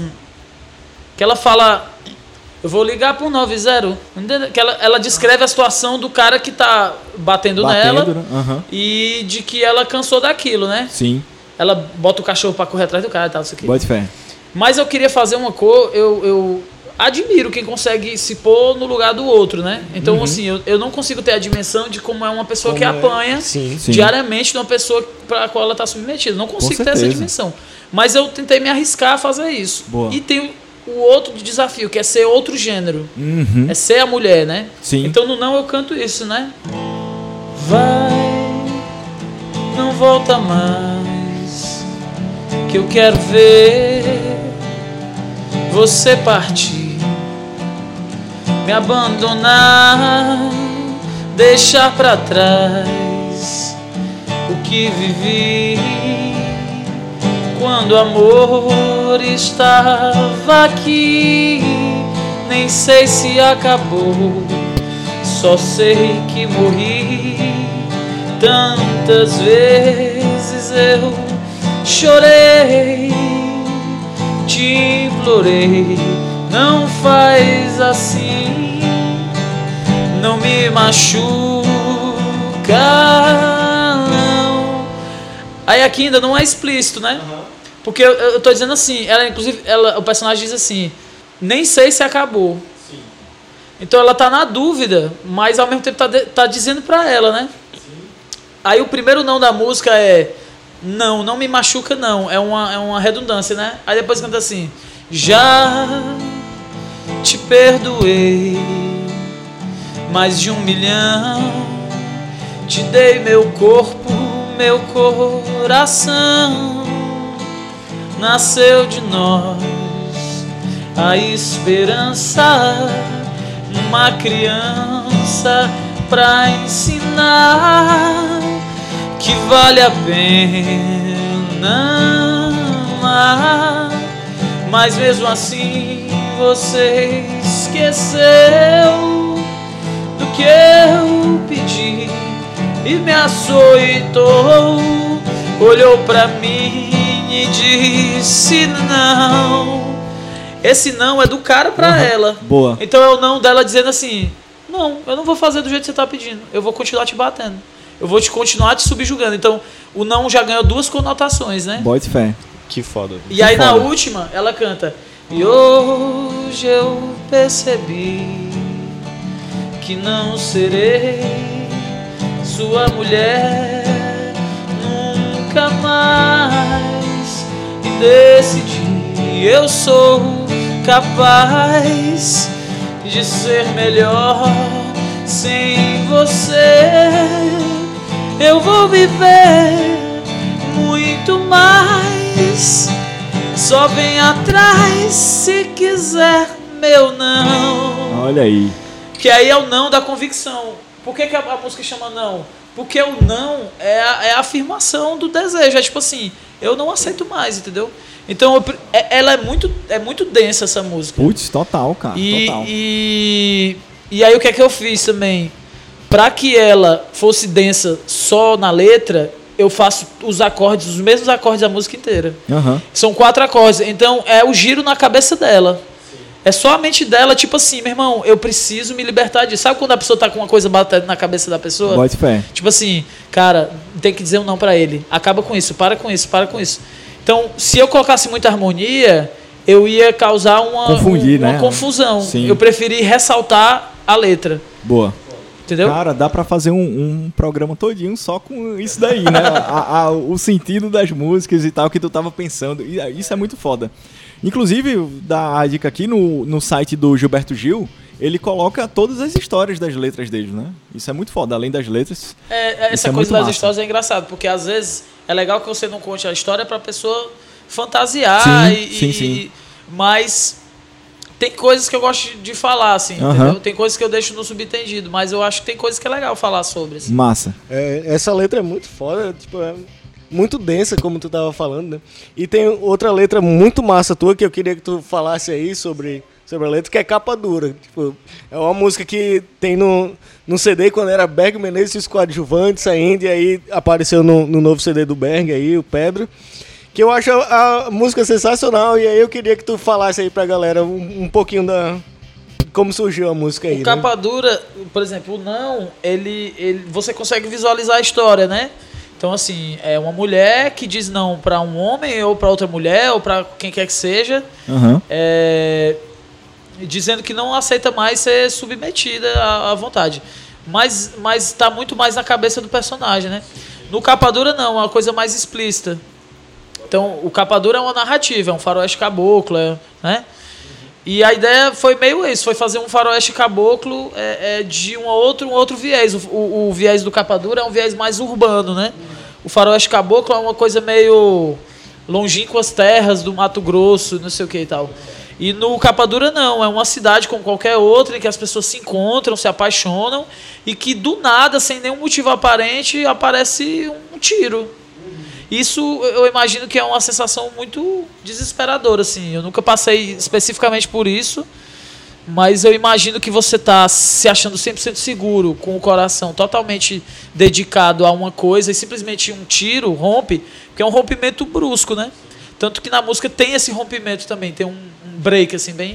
Que ela fala... Eu vou ligar pro nove zero. Entendeu? Que ela, ela descreve a situação do cara que tá batendo, Batendo, nela né? Aham. e de que ela cansou daquilo, né? Sim. Ela bota o cachorro pra correr atrás do cara e tal, isso aqui. Pode fé. Mas eu queria fazer uma cor... Eu, eu admiro quem consegue se pôr no lugar do outro, né? Então, Uhum. assim, eu, eu não consigo ter a dimensão de como é uma pessoa que Como é. apanha Sim. Sim. diariamente de uma pessoa para a qual ela está submetida. Não consigo ter essa certeza. dimensão. Mas eu tentei me arriscar a fazer isso. Boa. E tem o, o outro desafio, que é ser outro gênero. Uhum. É ser a mulher, né? Sim. Então no Não eu canto isso, né? Vai, não volta mais, que eu quero ver você partir, me abandonar, deixar pra trás o que vivi quando o amor estava aqui. Nem sei se acabou, só sei que morri. Tantas vezes eu chorei, te implorei, não faz assim, não me machuca, não. Aí aqui ainda não é explícito, né? Porque eu, eu tô dizendo assim, ela inclusive, ela, o personagem diz assim, nem sei se acabou. Sim. Então ela tá na dúvida, mas ao mesmo tempo tá, de, tá dizendo pra ela, né? Aí o primeiro não da música é não, não me machuca não, é uma, é uma redundância, né? Aí depois canta assim, já te perdoei mais de um milhão, te dei meu corpo, meu coração, nasceu de nós a esperança, uma criança pra ensinar que vale a pena amar, mas mesmo assim você esqueceu do que eu pedi e me açoitou, olhou pra mim e disse não. Esse não é do cara pra uhum. ela. Boa. Então é o não dela dizendo assim, não, eu não vou fazer do jeito que você tá pedindo, eu vou continuar te batendo, eu vou te continuar te subjugando. Então o não já ganhou duas conotações, né? Bote fé. Que foda. E que aí foda. Na última ela canta: e hoje eu percebi que não serei sua mulher nunca mais, e decidi, eu sou capaz de ser melhor sem você. Eu vou viver muito mais, só vem atrás se quiser meu não. Olha aí. Que aí é o não da convicção. Por que, que a, a música chama não? Porque o não é a, é a afirmação do desejo. É tipo assim, eu não aceito mais, entendeu? Então eu, é, ela é muito, é muito densa essa música. Putz, total, cara. E, total. E, e aí o que é que eu fiz também? Pra que ela fosse densa só na letra, eu faço os acordes, os mesmos acordes da música inteira. Uhum. São quatro acordes. Então é o giro na cabeça dela. É só a mente dela, tipo assim, meu irmão, eu preciso me libertar disso. Sabe quando a pessoa tá com uma coisa batendo na cabeça da pessoa? Bote fé. Tipo assim, cara, tem que dizer um não pra ele. Acaba com isso, para com isso, para com isso. Então, se eu colocasse muita harmonia, eu ia causar uma, Confundir, um, uma né? confusão. Sim. Eu preferi ressaltar a letra. Boa. Entendeu? Cara, dá pra fazer um, um programa todinho só com isso daí, né? a, a, o sentido das músicas e tal que tu tava pensando. E isso é muito foda. Inclusive, dá a dica aqui no, no site do Gilberto Gil, ele coloca todas as histórias das letras dele, né? Isso é muito foda, além das letras. É, essa é coisa das massa. histórias é engraçado, porque às vezes é legal que você não conte a história pra pessoa fantasiar, sim, e, sim, e, sim. mas tem coisas que eu gosto de falar, assim, Uhum. entendeu? Tem coisas que eu deixo no subentendido, mas eu acho que tem coisas que é legal falar sobre. Assim. Massa. É, essa letra é muito foda, tipo, é muito densa, como tu tava falando, né? E tem outra letra muito massa tua que eu queria que tu falasse aí sobre, sobre a letra, que é Capa Dura. Tipo, é uma música que tem no, no C D quando era Berg Menezes e os coadjuvantes saindo, e aí apareceu no, no novo C D do Berg aí, o Pedro. Que eu acho a, a música sensacional, e aí eu queria que tu falasse aí pra galera um, um pouquinho da... como surgiu a música aí, O né? Capa Dura, por exemplo, o não, ele, ele, você consegue visualizar a história, né? Então, assim, é uma mulher que diz não pra um homem, ou pra outra mulher, ou pra quem quer que seja, Uhum. é, dizendo que não aceita mais ser submetida à, à vontade. Mas, mas tá muito mais na cabeça do personagem, né? No Capa Dura, não, é uma coisa mais explícita. Então, o Capa Dura é uma narrativa, é um faroeste caboclo, é, né? E a ideia foi meio isso, foi fazer um faroeste caboclo é, é, de um outro, um outro viés. O, o, o viés do Capa Dura é um viés mais urbano, né? O faroeste caboclo é uma coisa meio longínquas terras do Mato Grosso, não sei o que e tal. E no Capa Dura não, é uma cidade como qualquer outra em que as pessoas se encontram, se apaixonam e que do nada, sem nenhum motivo aparente, aparece um tiro. Isso eu imagino que é uma sensação muito desesperadora, assim. Eu nunca passei especificamente por isso, mas eu imagino que você está se achando cem por cento seguro, com o coração totalmente dedicado a uma coisa e simplesmente um tiro rompe, porque é um rompimento brusco, né? Tanto que na música tem esse rompimento também, tem um, um break, assim, bem...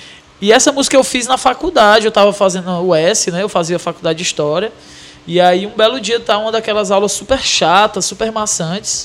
E essa música eu fiz na faculdade, eu estava fazendo o S, né? Eu fazia faculdade de História. E aí um belo dia tá uma daquelas aulas super chatas, super maçantes.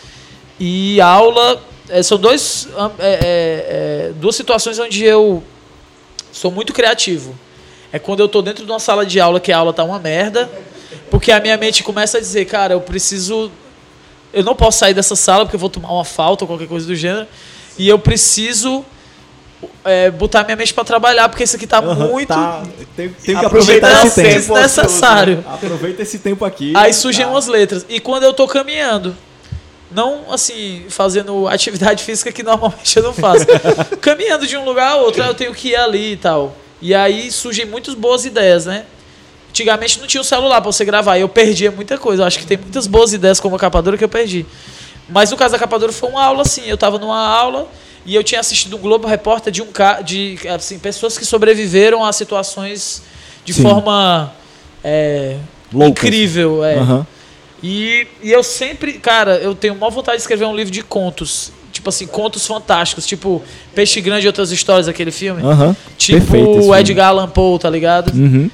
E a aula... É, são dois, é, é, é, duas situações onde eu sou muito criativo. É quando eu tô dentro de uma sala de aula que a aula tá uma merda, porque a minha mente começa a dizer, cara, eu preciso... Eu não posso sair dessa sala porque eu vou tomar uma falta ou qualquer coisa do gênero. E eu preciso... É, botar minha mente para trabalhar, porque isso aqui tá uhum, muito... Tá, tem, tem que aproveitar esse tempo. Desnecessário. Aproveita esse tempo aqui. Aí surgem tá. umas letras. E quando eu tô caminhando, não assim, fazendo atividade física que normalmente eu não faço. Caminhando de um lugar a outro, eu tenho que ir ali e tal. E aí surgem muitas boas ideias, né? Antigamente não tinha um celular para você gravar, e eu perdia muita coisa. Eu acho que tem muitas boas ideias como a Capa Dura que eu perdi. Mas no caso da Capa Dura foi uma aula assim, eu tava numa aula... E eu tinha assistido um Globo Repórter de, um, de assim, pessoas que sobreviveram a situações de Sim. forma é, incrível. É. Uhum. E, e eu sempre, cara, eu tenho maior vontade de escrever um livro de contos. Tipo assim, contos fantásticos. Tipo Peixe Grande e Outras Histórias, aquele filme. Uhum. Tipo Edgar Allan Poe, tá ligado? Uhum.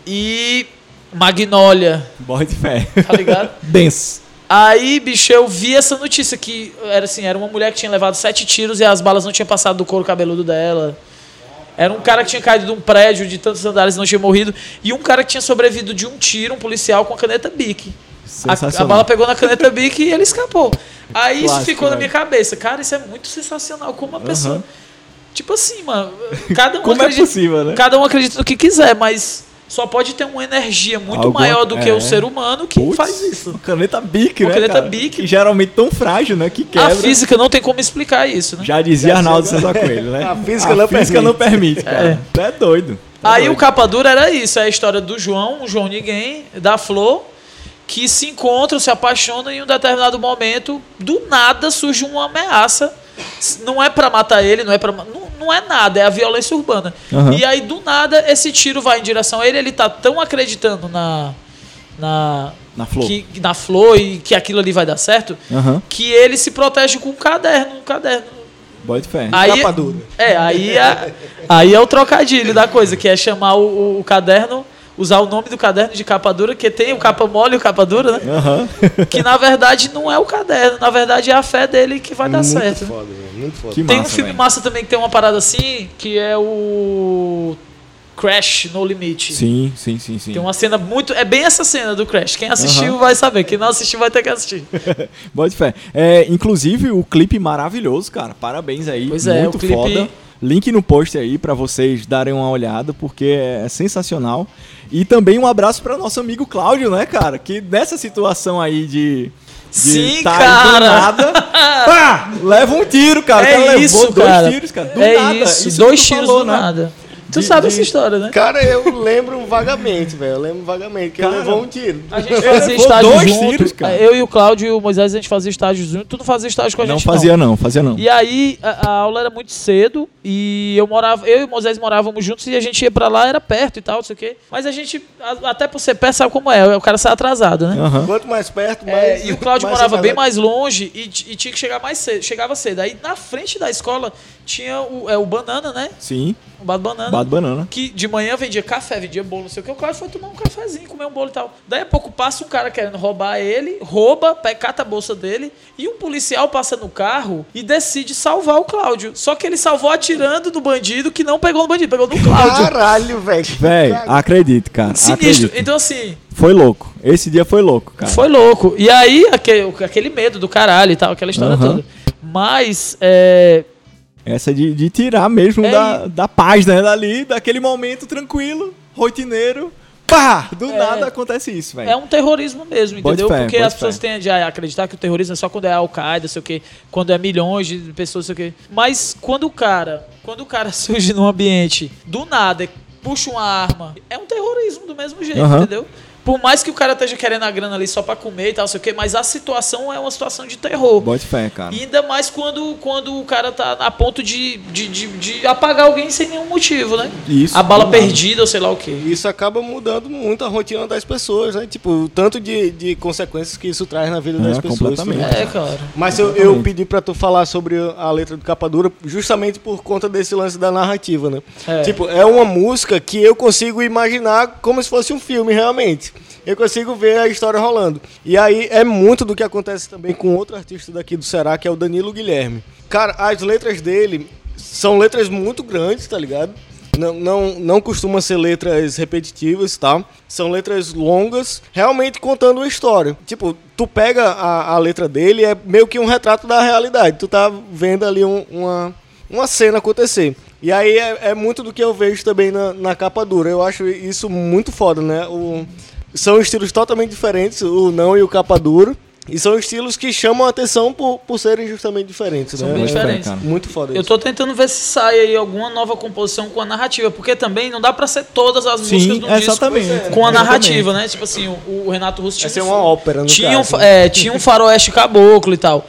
E Magnólia. Borra de fé. Tá ligado? Denso. Aí, bicho, eu vi essa notícia que era assim, era uma mulher que tinha levado sete tiros e as balas não tinham passado do couro cabeludo dela. Era um cara que tinha caído de um prédio de tantos andares e não tinha morrido. E um cara que tinha sobrevivido de um tiro, um policial com a caneta Bic. A, a bala pegou na caneta Bic e ele escapou. Aí Clássico, isso ficou velho. na minha cabeça. Cara, isso é muito sensacional. Como uma pessoa... Uhum. Tipo assim, mano... Cada um Como acredita, é possível, né? Cada um acredita no que quiser, mas... Só pode ter uma energia muito Alguma, maior do que é. o ser humano que Puts, faz isso. Caneta Bic, né, caneta cara? Bic. Que geralmente tão frágil, né? Que quebra. A física não tem como explicar isso, né? Já dizia Arnaldo César Coelho, né? A física, a não, física permite. não permite, cara. Tu é, é doido. É Aí doido. o Capa Dura era isso. É a história do João, o João Ninguém, da Flor, que se encontram, se apaixonam e em um determinado momento, do nada, surge uma ameaça. Não é pra matar ele, não é pra... Não, não é nada, é a violência urbana. Uhum. E aí, do nada, esse tiro vai em direção a ele, ele tá tão acreditando na... Na, na flor. Que, na flor e que aquilo ali vai dar certo, uhum. que ele se protege com um caderno, um caderno. Bote fé. Aí, Capa dura. É, aí é, aí é o trocadilho da coisa, que é chamar o, o caderno, usar o nome do caderno de capa dura, que tem o capa mole e o capa dura, né? Uhum. Que na verdade não é o caderno, na verdade é a fé dele que vai dar muito certo. Foda, né? Muito foda. Que tem massa, um filme véio. massa também que tem uma parada assim, que é o Crash No Limite. Sim, sim, sim, sim. Tem uma cena muito... É bem essa cena do Crash. Quem assistiu uhum. vai saber. Quem não assistiu vai ter que assistir. Bote fé. É, inclusive, o clipe maravilhoso, cara. Parabéns aí. Pois muito é, o clipe... foda. Link no post aí pra vocês darem uma olhada, porque é sensacional. E também um abraço pra nosso amigo Cláudio, né, cara? Que nessa situação aí de... de Sim, tá cara! Do nada, pá, leva um tiro, cara. É o cara isso, levou cara. dois tiros, cara. Do é nada. isso, isso dois tu tiros falou, do né? nada. Tu De, sabe de... essa história, né? Cara, eu lembro vagamente, velho. Eu lembro vagamente que cara, ele levou um tiro. A gente fazia estágio dois junto. Tiros, cara. Eu e o Cláudio e o Moisés, a gente fazia estágio junto. Tu não fazia estágio com a não gente, fazia não. não, fazia não. E aí, a, a aula era muito cedo e eu morava, eu e o Moisés morávamos juntos e a gente ia pra lá, era perto e tal, não sei o quê. Mas a gente, a, até por ser perto, sabe como é, o cara sai atrasado, né? Uhum. Quanto mais perto, mais... É, e o Cláudio mais morava bem mais longe e, e tinha que chegar mais cedo, chegava cedo. Aí na frente da escola tinha o, é, o Banana, né? Sim. O Bar do Banana. Bar do Banana. Que de manhã vendia café, vendia bolo, não sei o que. O Cláudio foi tomar um cafezinho, comer um bolo e tal. Daí a pouco passa um cara querendo roubar ele, rouba, pega, cata a bolsa dele, e um policial passa no carro e decide salvar o Cláudio. Só que ele salvou atirando no bandido que não pegou no bandido, pegou no Cláudio. Caralho, velho. Velho, acredito, cara. Sinistro. Acredito. Então assim... Foi louco. Esse dia foi louco, cara. Foi louco. E aí, aquele, aquele medo do caralho e tal, aquela história uhum. toda. Mas, é... Essa de, de tirar mesmo é da, e... da paz, né? Dali, daquele momento tranquilo, rotineiro. Pá! Do é... nada acontece isso, velho. É um terrorismo mesmo, pode entendeu? Fé, Porque as fé. pessoas tendem a acreditar que o terrorismo é só quando é Al-Qaeda, sei o quê, quando é milhões de pessoas, sei o quê. Mas quando o cara, quando o cara surge num ambiente do nada, puxa uma arma, é um terrorismo do mesmo jeito, uhum. entendeu? Por mais que o cara esteja querendo a grana ali só pra comer e tal, sei o quê, mas a situação é uma situação de terror. Bote fé, cara. E ainda mais quando, quando o cara tá a ponto de, de, de, de apagar alguém sem nenhum motivo, né? Isso. A bala perdida ou sei lá o quê. Isso acaba mudando muito a rotina das pessoas, né? Tipo, o tanto de, de consequências que isso traz na vida é, das pessoas. Completamente. É, cara. Mas eu, eu pedi pra tu falar sobre a letra do Capa Dura justamente por conta desse lance da narrativa, né? É. Tipo, é uma música que eu consigo imaginar como se fosse um filme, realmente. Eu consigo ver a história rolando. E aí é muito do que acontece também com outro artista daqui do Ceará, que é o Danilo Guilherme. Cara, as letras dele são letras muito grandes, tá ligado? Não, não, não costumam ser letras repetitivas, tá? São letras longas, realmente contando uma história. Tipo, tu pega a, a letra dele, é meio que um retrato da realidade. Tu tá vendo ali um, uma, uma cena acontecer. E aí é, é muito do que eu vejo também na, na Capa Dura. Eu acho isso muito foda, né? O... São estilos totalmente diferentes, o não e o Capa Dura. E são estilos que chamam a atenção por, por serem justamente diferentes. São né? bem diferentes. É, muito foda isso. Eu tô tentando ver se sai aí alguma nova composição com a narrativa, porque também não dá pra ser todas as Sim, músicas do exatamente. disco com a narrativa, né? Tipo assim, o, o Renato Russo tinha... Essa é uma ópera, no tinha caso. Um, é, tinha um faroeste caboclo e tal.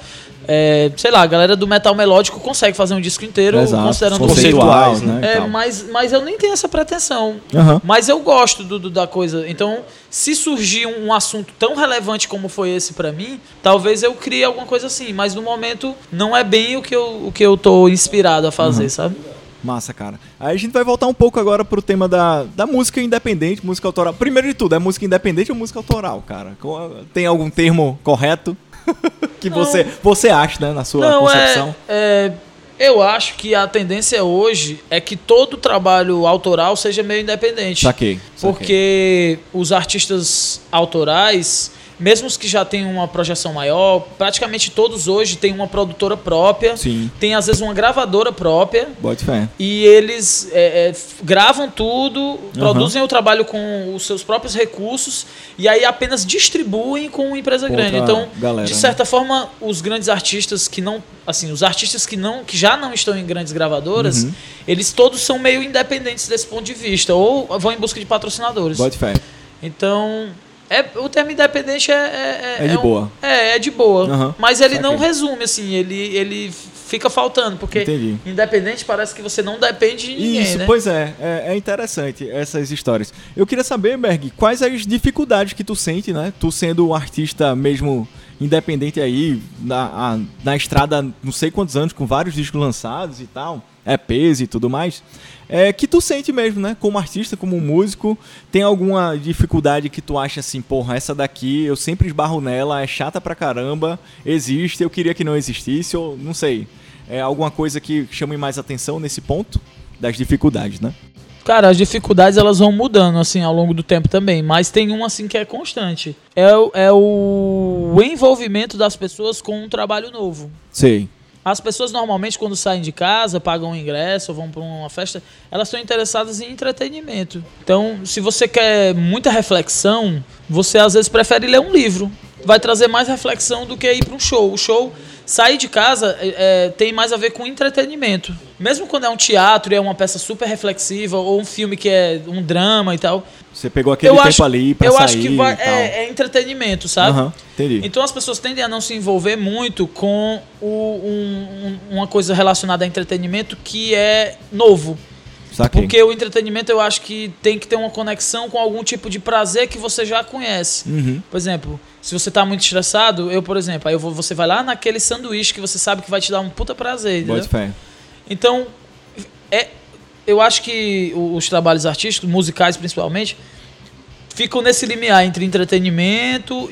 É, sei lá, a galera do metal melódico consegue fazer um disco inteiro, Exato, considerando conceituais, né? É, mas, mas eu nem tenho essa pretensão. Uhum. Mas eu gosto do, do, da coisa. Então, se surgir um, um assunto tão relevante como foi esse pra mim, talvez eu crie alguma coisa assim. Mas no momento não é bem o que eu, o que eu tô inspirado a fazer, uhum. sabe? Massa, cara. Aí a gente vai voltar um pouco agora pro tema da, da música independente, música autoral. Primeiro de tudo, é música independente ou música autoral, cara? Tem algum termo correto que você, você acha, né, na sua não, concepção? É, é, eu acho que a tendência hoje é que todo trabalho autoral seja meio independente. Saquei. saquei. Porque os artistas autorais, mesmo os que já têm uma projeção maior, praticamente todos hoje têm uma produtora própria. Sim. Tem, às vezes, uma gravadora própria. Bote fé. E eles é, é, gravam tudo, uhum. produzem o trabalho com os seus próprios recursos e aí apenas distribuem com uma empresa Outra grande. Então, galera, de certa né? forma, os grandes artistas que não... Assim, os artistas que, não, que já não estão em grandes gravadoras, uhum. eles todos são meio independentes desse ponto de vista. Ou vão em busca de patrocinadores. Bote fé. Então... É, o termo independente é... É, é, é de um, boa. É, é de boa. Uhum. Mas ele Saquei. não resume, assim, ele, ele fica faltando, porque Entendi. independente parece que você não depende de ninguém, Isso, né? pois é, é, é interessante essas histórias. Eu queria saber, Berg, quais as dificuldades que tu sente, né? Tu sendo um artista mesmo independente aí, na, a, na estrada não sei quantos anos, com vários discos lançados e tal, E Pês e tudo mais, é, que tu sente mesmo, né? Como artista, como músico, tem alguma dificuldade que tu acha assim, porra, essa daqui eu sempre esbarro nela, é chata pra caramba, existe, eu queria que não existisse, ou não sei, é alguma coisa que chame mais atenção nesse ponto das dificuldades, né? Cara, as dificuldades elas vão mudando assim ao longo do tempo também, mas tem uma assim que é constante. É, é o envolvimento das pessoas com um trabalho novo. Sei. As pessoas normalmente quando saem de casa, pagam um ingresso ou vão para uma festa, elas estão interessadas em entretenimento. Então, se você quer muita reflexão, você às vezes prefere ler um livro. Vai trazer mais reflexão do que ir para um show. O show, sair de casa, é, tem mais a ver com entretenimento. Mesmo quando é um teatro e é uma peça super reflexiva, ou um filme que é um drama e tal. Você pegou aquele eu tempo acho, ali pra eu sair acho que vai, e tal. É, é entretenimento, sabe? Uhum, entendi. Então as pessoas tendem a não se envolver muito com o, um, uma coisa relacionada a entretenimento que é novo. Saquei. Porque o entretenimento eu acho que tem que ter uma conexão com algum tipo de prazer que você já conhece. Uhum. Por exemplo, se você tá muito estressado, eu, por exemplo, aí eu vou, você vai lá naquele sanduíche que você sabe que vai te dar um puta prazer. Bote fé. Então, é, eu acho que os trabalhos artísticos, musicais principalmente, ficam nesse limiar entre entretenimento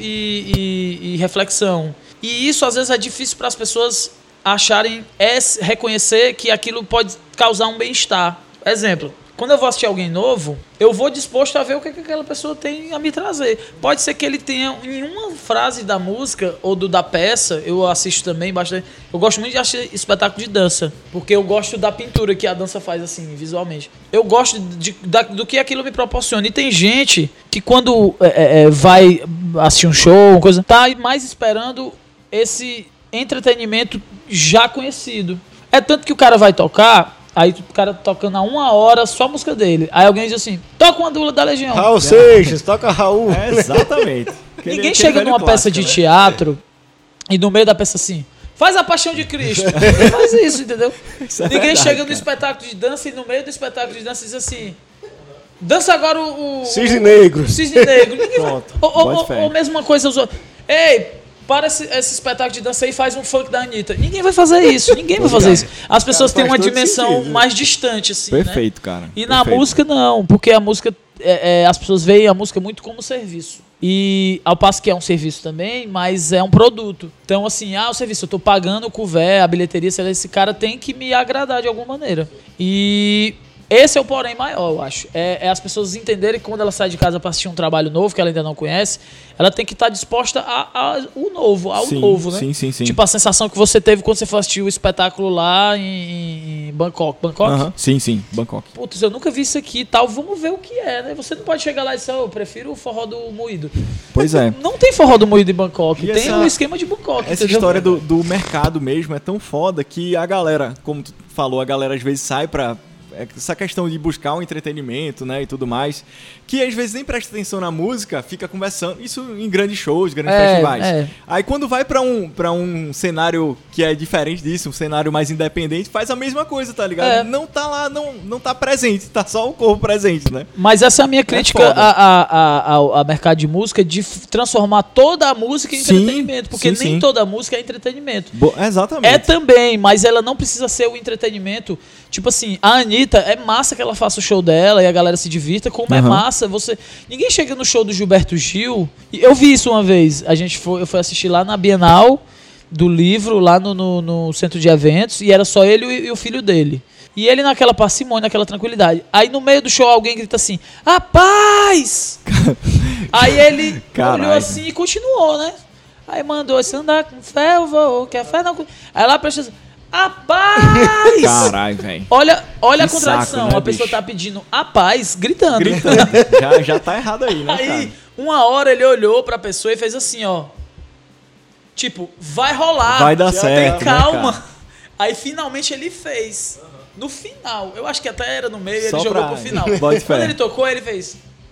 e, e, e reflexão. E isso às vezes é difícil para as pessoas acharem, é, reconhecer que aquilo pode causar um bem-estar. Exemplo, quando eu vou assistir alguém novo, eu vou disposto a ver o que, que aquela pessoa tem a me trazer. Pode ser que ele tenha em uma frase da música ou do, da peça, eu assisto também bastante. Eu gosto muito de assistir espetáculo de dança, porque eu gosto da pintura que a dança faz assim, visualmente. Eu gosto de, da, do que aquilo me proporciona. E tem gente que quando é, é, vai assistir um show, uma coisa, tá mais esperando esse entretenimento já conhecido. É tanto que o cara vai tocar... Aí o cara tocando há uma hora só a música dele. Aí alguém diz assim, toca uma dula da Legião. Raul Seixas, toca Raul. É, exatamente. Ninguém chega numa peça de teatro, né? E no meio da peça assim, faz a Paixão de Cristo. Ninguém faz isso, entendeu? Isso é Ninguém verdade, chega no cara. espetáculo de dança e no meio do espetáculo de dança diz assim, dança agora o... o Cisne Negro. O Cisne Negro. Ninguém vai, Pronto, ou, ou, bote fé. ou mesmo uma coisa, os outros, ei... Para esse, esse espetáculo de dança aí e faz um funk da Anitta. Ninguém vai fazer isso. Ninguém vai fazer isso. As pessoas Cara, têm uma faz todo dimensão sentido. mais distante, assim, Perfeito, né? cara. E na Perfeito. música, não. Porque a música... É, é, as pessoas veem a música muito como serviço. E ao passo que é um serviço também, mas é um produto. Então, assim, ah, o serviço, eu tô pagando o couvert, a bilheteria, esse cara tem que me agradar de alguma maneira. E... esse é o porém maior, eu acho. É, é as pessoas entenderem que quando ela sai de casa para assistir um trabalho novo, que ela ainda não conhece, ela tem que estar disposta ao novo, ao Sim, novo, né? sim, sim, sim. Tipo a sensação que você teve quando você foi assistir o espetáculo lá em, em Bangkok. Bangkok? Uhum. Sim, sim, Bangkok. Putz, eu nunca vi isso aqui e tal, vamos ver o que é, né? Você não pode chegar lá e dizer, oh, eu prefiro o forró do moído. Pois é. Não tem forró do moído em Bangkok, E tem essa- o esquema de Bangkok. Essa entendeu? história do, do mercado mesmo é tão foda que a galera, como tu falou, a galera às vezes sai pra essa questão de buscar um entretenimento, né, e tudo mais, que às vezes nem presta atenção na música, fica conversando, isso em grandes shows, grandes é, festivais. É. Aí quando vai pra um, pra um cenário que é diferente disso, um cenário mais independente, faz a mesma coisa, tá ligado? É. Não tá lá, não, não tá presente, tá só o corpo presente, né? Mas essa é a minha crítica é a, a, a, ao mercado de música, de f- transformar toda a música em Sim, entretenimento, porque sim, nem sim. toda música é entretenimento. Bo- exatamente. É também, mas ela não precisa ser o entretenimento. Tipo assim, a Anitta, é massa que ela faça o show dela e a galera se divirta, como é Uhum. massa você... Ninguém chega no show do Gilberto Gil... e eu vi isso uma vez, a gente foi, eu fui assistir lá na Bienal do livro, lá no, no, no centro de eventos, e era só ele e, e o filho dele. E ele naquela parcimônia, naquela tranquilidade. Aí no meio do show alguém grita assim, rapaz! Aí ele Caralho. olhou assim e continuou, né? Aí mandou, se andar com fé, eu vou, que a fé não... Aí lá presta atenção, rapaz! Caralho, velho. Olha, olha a Que contradição. saco, né, a pessoa bicho? tá pedindo a paz, gritando. Gritando. já, já tá errado aí, né, Aí, cara? uma hora ele olhou pra pessoa e fez assim, ó. Tipo, vai rolar. Vai dar Já certo, tem né, calma. cara? Aí finalmente ele fez. No final, eu acho que até era no meio, Só ele jogou pra- pro final. Bota fé. Quando ele tocou, ele fez.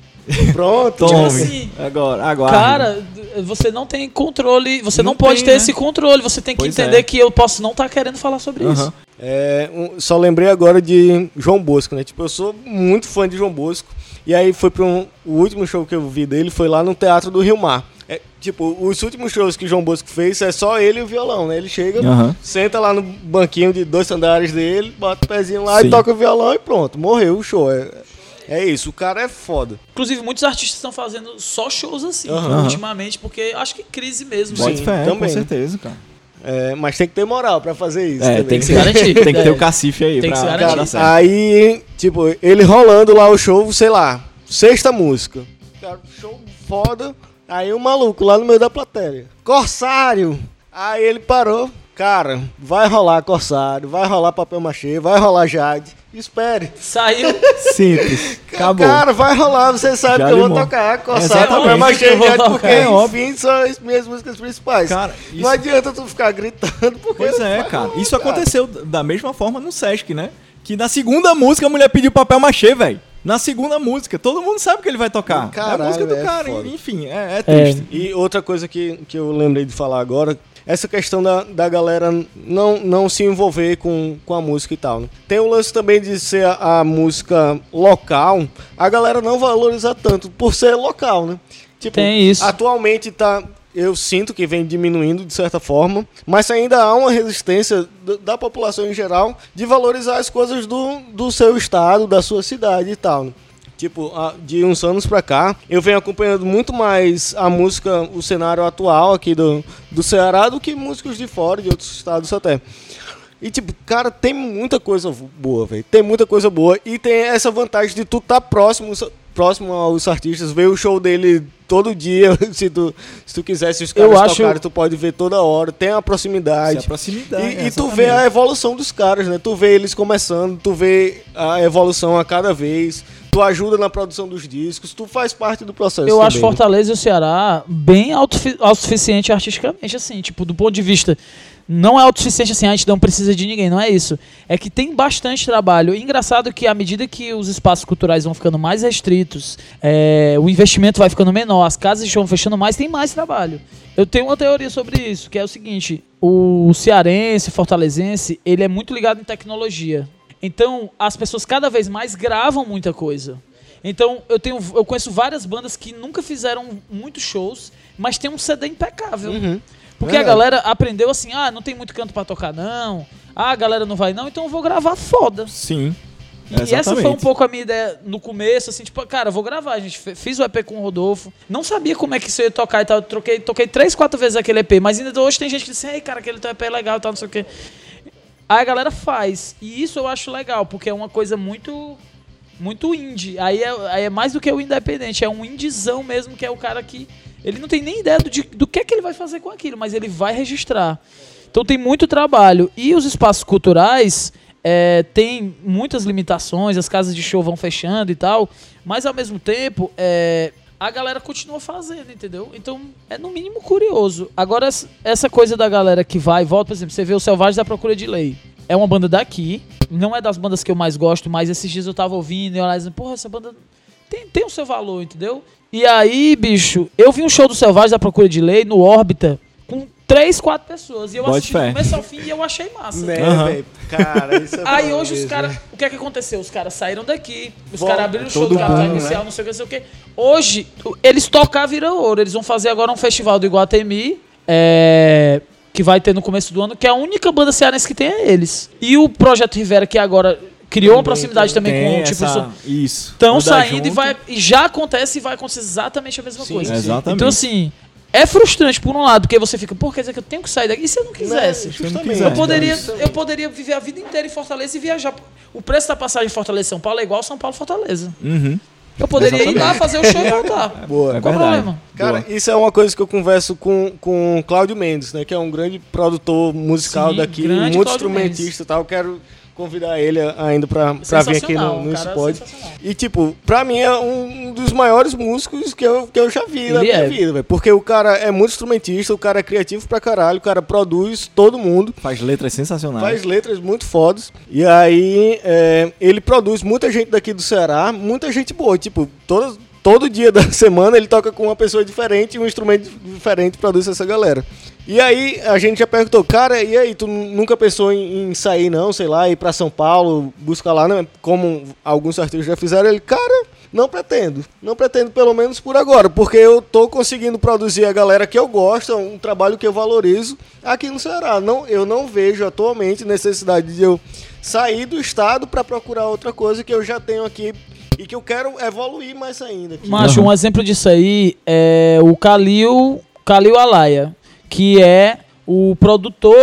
Pronto. Tome. assim, Agora, aguarde. Cara, d- você não tem controle, você não, Não pode tem, ter né? esse controle, você tem que Pois entender é. que eu posso não estar querendo falar sobre Aham. isso. É, um- só lembrei agora de João Bosco, né? Tipo, eu sou muito fã de João Bosco. E aí foi para um, o último show que eu vi dele foi lá no Teatro do Rio Mar. É, tipo, os últimos shows que João Bosco fez é só ele e o violão, né? Ele chega, Aham. senta lá no banquinho de dois andares dele, bota o pezinho lá Sim. e toca o violão e pronto, morreu o show. É, é isso, o cara é foda. Inclusive, muitos artistas estão fazendo só shows assim, Aham. ultimamente, porque acho que crise mesmo. Bota Sim, fé, também. com certeza, cara. É, mas tem que ter moral pra fazer isso. É, também. tem que se garantir. Tem que ter É. o cacife aí Tem que pra, se pra garantir. dar certo. Aí, tipo, ele rolando lá o show, sei lá, sexta música. Cara, show foda. Aí o maluco lá no meio da plateia. Corsário! Aí ele parou. Cara, vai rolar Corsário, vai rolar Papel Machê, vai rolar Jade. Espere. Saiu. Simples. Acabou. Cara, vai rolar, você sabe Já que eu vou limou. tocar Corsário, Exatamente. Papel Machê Eu e vou Jade, tocar, porque, é óbvio. enfim, são as minhas músicas principais. Cara, Não isso- adianta tu ficar gritando, porque... Pois é, vai cara. rolar, Isso cara. aconteceu da mesma forma no Sesc, né? Que na segunda música a mulher pediu papel machê, velho. Na segunda música. Todo mundo sabe que ele vai tocar. Caralho, é a música do é cara. foda. Enfim, é, é triste. E outra coisa que, que eu lembrei de falar agora, essa questão da, da galera não, não se envolver com, com a música e tal, né? Tem o lance também de ser a, a música local, a galera não valoriza tanto por ser local, né? Tipo, Tem isso. Atualmente tá, eu sinto que vem diminuindo de certa forma, mas ainda há uma resistência da, da população em geral de valorizar as coisas do, do seu estado, da sua cidade e tal, né? Tipo, a- de uns anos pra cá, eu venho acompanhando muito mais a música, o cenário atual aqui do, do Ceará do que músicos de fora, de outros estados até. E tipo, cara, tem muita coisa boa, velho. Tem muita coisa boa. E tem essa vantagem de tu tá próximo, próximo aos artistas, ver o show dele todo dia, se tu, se tu quiser, se os Eu caras acho- tocarem, tu pode ver toda hora, tem a proximidade. Essa proximidade, E, e tu exatamente. vê a evolução dos caras, né? Tu vê eles começando, tu vê a evolução a cada vez, tu ajuda na produção dos discos, tu faz parte do processo. Eu também, acho né? Fortaleza e o Ceará bem autofi- autossuficiente artisticamente, assim, tipo, do ponto de vista. Não é autossuficiente assim, a gente não precisa de ninguém, não é isso. É que tem bastante trabalho. E engraçado que à medida que os espaços culturais vão ficando mais restritos, é, o investimento vai ficando menor, as casas estão fechando mais, tem mais trabalho. Eu tenho uma teoria sobre isso, que é o seguinte: o cearense, fortalezense, ele é muito ligado em tecnologia. Então, as pessoas cada vez mais gravam muita coisa. Então, eu, tenho, eu conheço várias bandas que nunca fizeram muitos shows, mas tem um C D impecável. Uhum. Porque a Verdade. galera aprendeu assim, ah, não tem muito canto pra tocar não, ah, a galera não vai não, então eu vou gravar foda. Sim. E essa Exatamente. foi um pouco a minha ideia no começo, assim, tipo, cara, eu vou gravar, a gente fe- fiz o E P com o Rodolfo, não sabia como é que isso ia tocar e tal, eu troquei, toquei três, quatro vezes aquele E P, mas ainda hoje tem gente que diz, ei, cara, aquele teu E P é legal e tal, não sei o quê. Aí a galera faz, e isso eu acho legal, porque é uma coisa muito... muito indie. Aí é, aí é mais do que o independente, é um indiezão mesmo, que é o cara que... Ele não tem nem ideia do, de- do que é que ele vai fazer com aquilo, mas ele vai registrar. Então tem muito trabalho. E os espaços culturais é, têm muitas limitações, as casas de show vão fechando e tal, mas ao mesmo tempo é, a galera continua fazendo, entendeu? Então é no mínimo curioso. Agora essa coisa da galera que vai e volta, por exemplo, você vê o Selvagens da Procura de Lei. é uma banda daqui, não é das bandas que eu mais gosto, mas esses dias eu tava ouvindo e eu lá dizendo, porra, essa banda tem, tem o seu valor, entendeu? E aí, bicho, eu vi um show do Selvagens da Procura de Lei no Órbita com três, quatro pessoas. E eu Pode assisti fé. do começo ao fim e eu achei massa. Né, Aham. velho? Cara, isso é Aí bom hoje os mesmo. caras... O que é que aconteceu? Os caras saíram daqui, os Volta, caras abriram o é show todo do Capital mundo, Inicial, né? não sei o que, não sei o que. Hoje, o- eles tocar vira ouro. Eles vão fazer agora um festival do Iguatemi, é, que vai ter no começo do ano, que a única banda cearense que tem é eles. E o Projeto Rivera, que agora criou uma proximidade também Tem com tipo, essa... Isso. estão Muda saindo junto. e, vai, e já acontece e vai acontecer exatamente a mesma Sim, coisa. sim. Exatamente. Então, assim, é frustrante por um lado, porque você fica, pô, quer dizer que eu tenho que sair daqui? E se eu não quisesse? Né, Se eu não justamente. quiser. Eu poderia, Justamente. eu poderia viver a vida inteira em Fortaleza e viajar. O preço da passagem de Fortaleza e São Paulo é igual São Paulo-Fortaleza. Uhum. Eu poderia ir lá, fazer o show e voltar. Boa. É Qual o verdade. problema? Cara, Boa. isso é uma coisa que eu converso com com o Cláudio Mendes, né? Que é um grande produtor musical Sim, daqui, grande muito Cláudio instrumentista e tal. Eu quero convidar ele ainda pra, pra vir aqui Sensacional, no, no um cara Spod. sensacional. E, tipo, pra mim é um dos maiores músicos que eu, que eu já vi na Ele minha é. vida, velho. Porque o cara é muito instrumentista, o cara é criativo pra caralho, o cara produz todo mundo. Faz letras sensacionais. Faz letras muito fodas. E aí, é, ele produz muita gente daqui do Ceará, muita gente boa. Tipo, todas, todo dia da semana ele toca com uma pessoa diferente e um instrumento diferente produz essa galera. E aí, a gente já perguntou, cara, e aí, tu nunca pensou em, em sair não, sei lá, ir pra São Paulo, buscar lá, né? Como alguns artistas já fizeram? Ele, cara, não pretendo. Não pretendo, pelo menos por agora, porque eu tô conseguindo produzir a galera que eu gosto, é um trabalho que eu valorizo aqui no Ceará. Não, eu não vejo atualmente necessidade de eu sair do estado para procurar outra coisa que eu já tenho aqui e que eu quero evoluir mais ainda. Aqui. Macho, Uhum. um exemplo disso aí é o Kalil, Kalil Alaya, que é o produtor,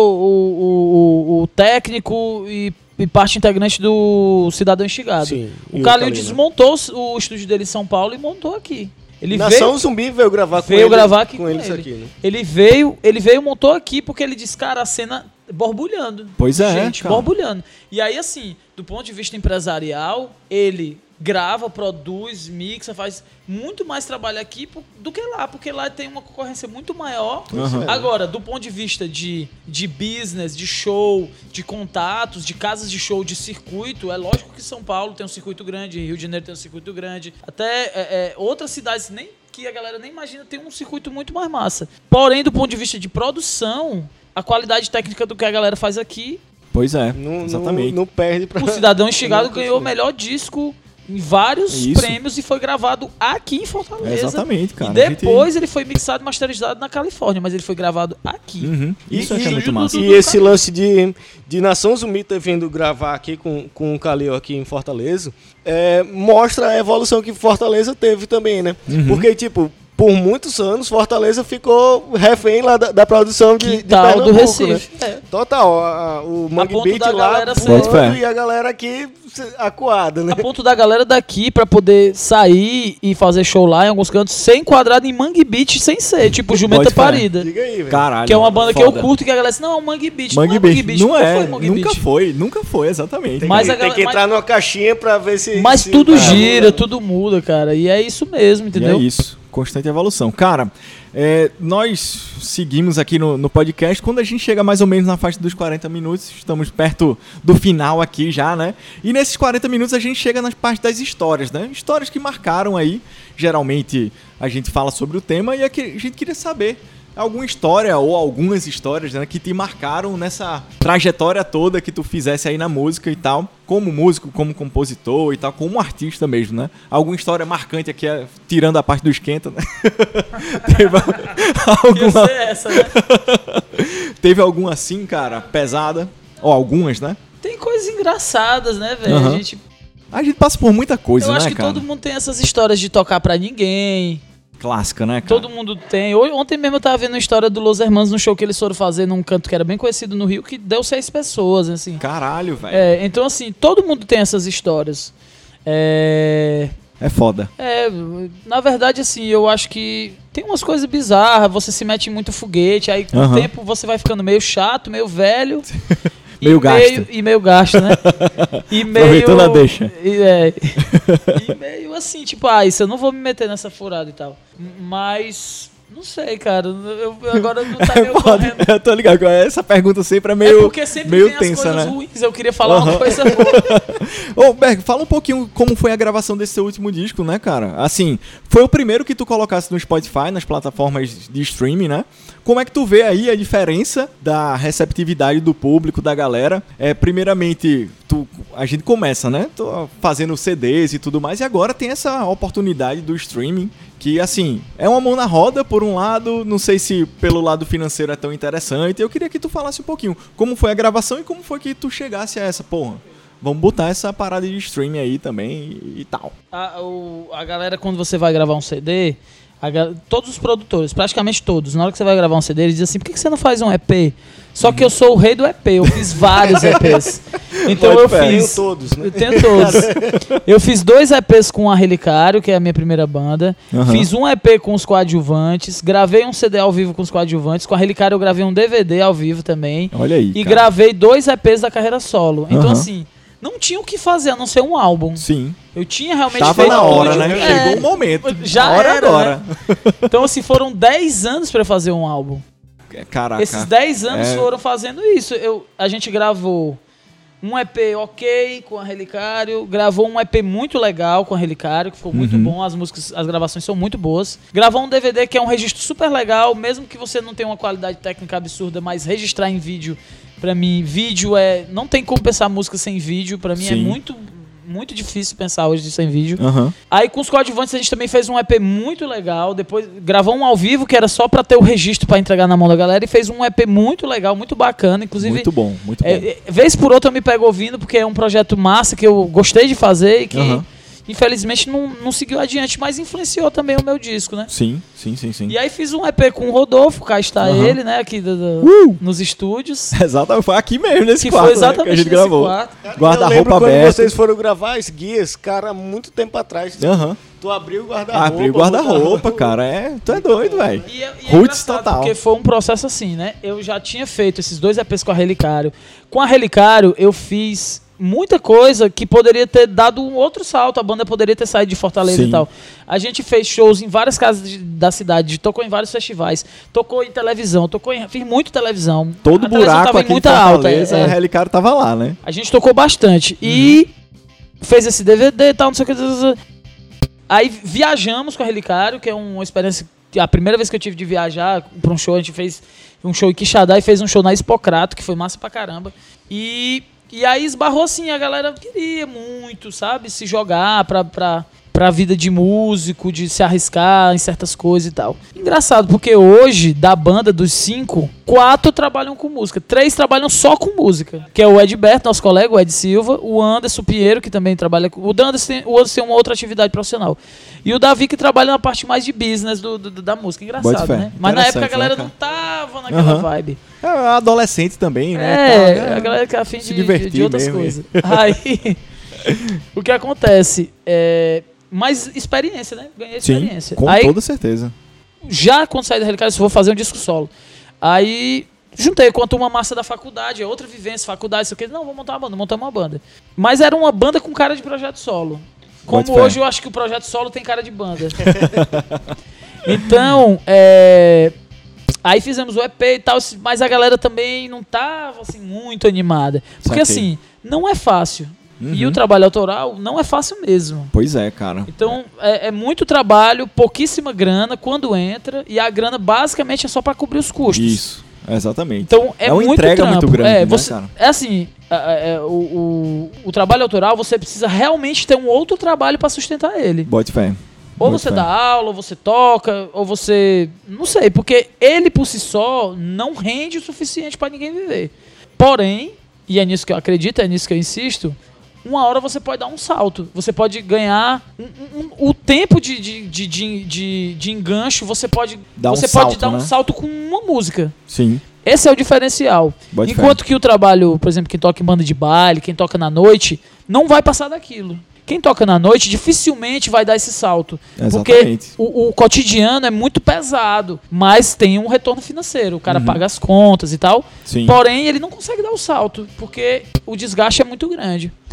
o, o, o técnico e, e parte integrante do Cidadão Instigado. Sim, e o o Kalil Kalil, né? desmontou o estúdio dele em São Paulo e montou aqui. Ele Nação veio, Zumbi veio gravar com veio ele, gravar aqui com com eles ele. aqui, né? Ele veio, ele veio e montou aqui porque ele disse, cara, a cena borbulhando. Pois é, Gente, cara. borbulhando. E aí, assim, do ponto de vista empresarial, ele grava, produz, mixa, faz muito mais trabalho aqui po- do que lá, porque lá tem uma concorrência muito maior. Uhum. Agora, do ponto de vista de, de business, de show, de contatos, de casas de show, de circuito, é lógico que São Paulo tem um circuito grande, Rio de Janeiro tem um circuito grande, até é, é, outras cidades nem que a galera nem imagina tem um circuito muito mais massa. Porém, do ponto de vista de produção, a qualidade técnica do que a galera faz aqui, Pois é, Não, exatamente. não, não perde pra... o Cidadão Instigado Não, ganhou o não. melhor disco em vários Isso. prêmios e foi gravado aqui em Fortaleza. É, exatamente, cara. E A gente- depois ele foi mixado e masterizado na Califórnia, mas ele foi gravado aqui. Uhum. Isso E- é que é e- muito massa. E esse lance de, de Nação Zumbi ter vindo gravar aqui com, com o Kalil aqui em Fortaleza, é, mostra a evolução que Fortaleza teve também, né? Uhum. Porque, tipo, por muitos anos, Fortaleza ficou refém lá da, da produção de, de Quintal do Pernambuco, Recife. né? É. Total, a- a- o Mangue ponto Beat da lá galera ser- Boto fé. voando e a galera aqui se- acuada, né? A ponto da galera daqui pra poder sair e fazer show lá em alguns cantos ser enquadrado em Mangue Beat sem ser, tipo Jumenta Pode fé. Parida. Diga aí, velho. Caralho. Que é uma banda que foda. eu curto e que a galera diz, não, é um Mangue Beat. Mangue não é Beat. Mangue Beat. Não Nunca é, foi Mangue nunca Beat. foi, nunca foi, exatamente. Tem, Mas que, a tem galera- que entrar mas- numa caixinha pra ver se... Mas se tudo vai gira, rolar. tudo muda, cara. E é isso mesmo, entendeu? E é isso, constante evolução. Cara, é, nós seguimos aqui no, no podcast. Quando a gente chega mais ou menos na faixa dos quarenta minutos, estamos perto do final aqui já, né? E nesses quarenta minutos a gente chega nas partes das histórias, né? Histórias que marcaram aí. Geralmente a gente fala sobre o tema e aqui a gente queria saber alguma história ou algumas histórias, né, que te marcaram nessa trajetória toda que tu fizesse aí na música e tal, como músico, como compositor e tal, como artista mesmo, né? Alguma história marcante aqui, é, tirando a parte do esquenta, né? Teve Ia alguma, ser essa, né? teve alguma assim, cara, pesada? Ou algumas, né? Tem coisas engraçadas, né, velho? Aham. A gente, A gente passa por muita coisa, eu né, acho que cara? todo mundo tem essas histórias de tocar pra ninguém. Clássica, né, cara? Todo mundo tem. Ho- Ontem mesmo eu tava vendo a história do Los Hermanos no show que eles foram fazer num canto que era bem conhecido no Rio, que deu seis pessoas, assim. Caralho, velho. É, então, assim, todo mundo tem essas histórias. É... É foda. É, na verdade, assim, eu acho que tem umas coisas bizarras, você se mete em muito foguete, aí com Aham. o tempo você vai ficando meio chato, meio velho. e Meio gasto. Meio, e meio gasto, né? E meio... Aproveitando a deixa. E, é, e meio assim, tipo, ah, isso eu não vou me meter nessa furada e tal. Mas Não sei, cara. Eu, eu agora não tá meio correndo. Eu tô ligado. Essa pergunta sempre é meio, é porque sempre meio tem tensa, as coisas né? ruins. Eu queria falar uhum. uma coisa boa. Ô, Berg, fala um pouquinho como foi a gravação desse seu último disco, né, cara? Assim, foi o primeiro que tu colocasse no Spotify, nas plataformas de streaming, né? Como é que tu vê aí a diferença da receptividade do público, da galera? É, primeiramente, tu, a gente começa, né? Tô fazendo C Ds e tudo mais, e agora tem essa oportunidade do streaming, que, assim, é uma mão na roda, por um lado, não sei se pelo lado financeiro é tão interessante. Eu queria que tu falasse um pouquinho como foi a gravação e como foi que tu chegasse a essa, porra, vamos botar essa parada de streaming aí também e, e tal. A, o, a galera, quando você vai gravar um C D... A, todos os produtores, praticamente todos, na hora que você vai gravar um C D, eles dizem assim, por que, que você não faz um E P? Só uhum. que eu sou o rei do E P, eu fiz vários E Ps. Então eu fiz... Tenho todos, né? Eu tenho todos. Eu fiz dois E Ps com a Relicário, que é a minha primeira banda. Uhum. Fiz um E P com os coadjuvantes. Gravei um C D ao vivo com os coadjuvantes. Com a Relicário eu gravei um D V D ao vivo também. Olha aí, E cara. gravei dois E Ps da carreira solo. Então uhum. assim... Não tinha o que fazer, a não ser um álbum. Sim. Eu tinha realmente Tava feito... na hora, tudo. né? É, Chegou o momento. Já a hora era, agora. Né? Então, assim, foram dez anos pra fazer um álbum. Caraca. Esses dez anos é... foram fazendo isso. Eu, a gente gravou um E P ok com a Relicário, gravou um E P muito legal com a Relicário, que ficou muito uhum. bom, as músicas, as gravações são muito boas. Gravou um D V D que é um registro super legal, mesmo que você não tenha uma qualidade técnica absurda, mas registrar em vídeo... Pra mim, vídeo é... Não tem como pensar música sem vídeo. Pra mim Sim. é muito, muito difícil pensar hoje sem vídeo. Uhum. Aí com os coadjuvantes a gente também fez um E P muito legal. Depois gravou um ao vivo que era só pra ter o registro pra entregar na mão da galera. E fez um E P muito legal, muito bacana. Inclusive, muito bom, muito bom. É, vez por outra eu me pego ouvindo porque é um projeto massa que eu gostei de fazer e que... Uhum. Infelizmente não, não seguiu adiante, mas influenciou também o meu disco, né? Sim, sim, sim, sim. E aí fiz um E P com o Rodolfo, cá está uhum. ele, né? Aqui do, do, uh! nos estúdios. Exatamente, foi aqui mesmo, nesse que quarto, foi exatamente né, que a gente nesse gravou. Guarda-roupa aberto. Quando vocês foram gravar as guias, cara, muito tempo atrás. Uhum. Tu abriu o guarda-roupa. Abriu o guarda-roupa, cara. É, tu é doido, velho. E, é, e é Roots total. Porque foi um processo assim, né? Eu já tinha feito esses dois E Ps com a Relicário. Com a Relicário, eu fiz... muita coisa que poderia ter dado um outro salto, a banda poderia ter saído de Fortaleza Sim. e tal. A gente fez shows em várias casas de, da cidade, tocou em vários festivais, tocou em televisão, tocou em, fiz muito televisão. Todo a buraco tava aqui em muita em alta. Fortaleza, É, a Relicário tava lá, né? A gente tocou bastante. Uhum. E fez esse D V D e tal, não sei o que. Aí viajamos com a Relicário, que é uma experiência... A primeira vez que eu tive de viajar pra um show, a gente fez um show em Quixadá e fez um show na Expocrato, que foi massa pra caramba. E... E aí esbarrou assim, a galera queria muito, sabe? Se jogar pra, pra, pra vida de músico, de se arriscar em certas coisas e tal. Engraçado, porque hoje, da banda dos cinco, quatro trabalham com música. Três trabalham só com música. Que é o Edberto, nosso colega, o Ed Silva, o Anderson Pinheiro, que também trabalha com... O Anderson tem, o Anderson tem uma outra atividade profissional. E o Davi, que trabalha na parte mais de business do, do, da música. Engraçado, né? Mas na época a galera né, não tava naquela uhum. vibe. É adolescente também, né? É, tá, a galera que é afim de, de, de outras mesmo. coisas. Aí, o que acontece? É, mais experiência, né? Ganhei experiência. Sim, com aí, toda certeza. Já quando saí da Relicário, eu vou fazer um disco solo. Aí, juntei com a turma massa da faculdade, é outra vivência, faculdade, isso aqui. Não, vou montar uma banda, montar uma banda. Mas era uma banda com cara de projeto solo. Como hoje eu acho que o projeto solo tem cara de banda. Então, é... Aí fizemos o E P e tal, mas a galera também não tava assim, muito animada. Porque Saquei. assim, não é fácil. Uhum. E o trabalho autoral não é fácil mesmo. Pois é, cara. Então, é, é muito trabalho, pouquíssima grana quando entra, e a grana basicamente é só para cobrir os custos. Isso, exatamente. Então, é, é uma muito entrega trampo. muito grande, é, né, você, cara? É assim, é, é, o, o, o trabalho autoral, você precisa realmente ter um outro trabalho para sustentar ele. Bote fé. Ou você dá aula, ou você toca, ou você... Não sei, porque ele por si só não rende o suficiente para ninguém viver. Porém, e é nisso que eu acredito, é nisso que eu insisto, uma hora você pode dar um salto. Você pode ganhar um, um, um, o tempo de, de, de, de, de, de engancho, você pode, Dá você um pode salto, dar né? um salto com uma música. Sim. Esse é o diferencial. Bote Enquanto fé. que o trabalho, por exemplo, quem toca em banda de baile, quem toca na noite, não vai passar daquilo. Quem toca na noite dificilmente vai dar esse salto. Exatamente. Porque o, o cotidiano é muito pesado, mas tem um retorno financeiro. O cara uhum. paga as contas e tal. Sim. Porém, ele não consegue dar o salto, porque o desgaste é muito grande.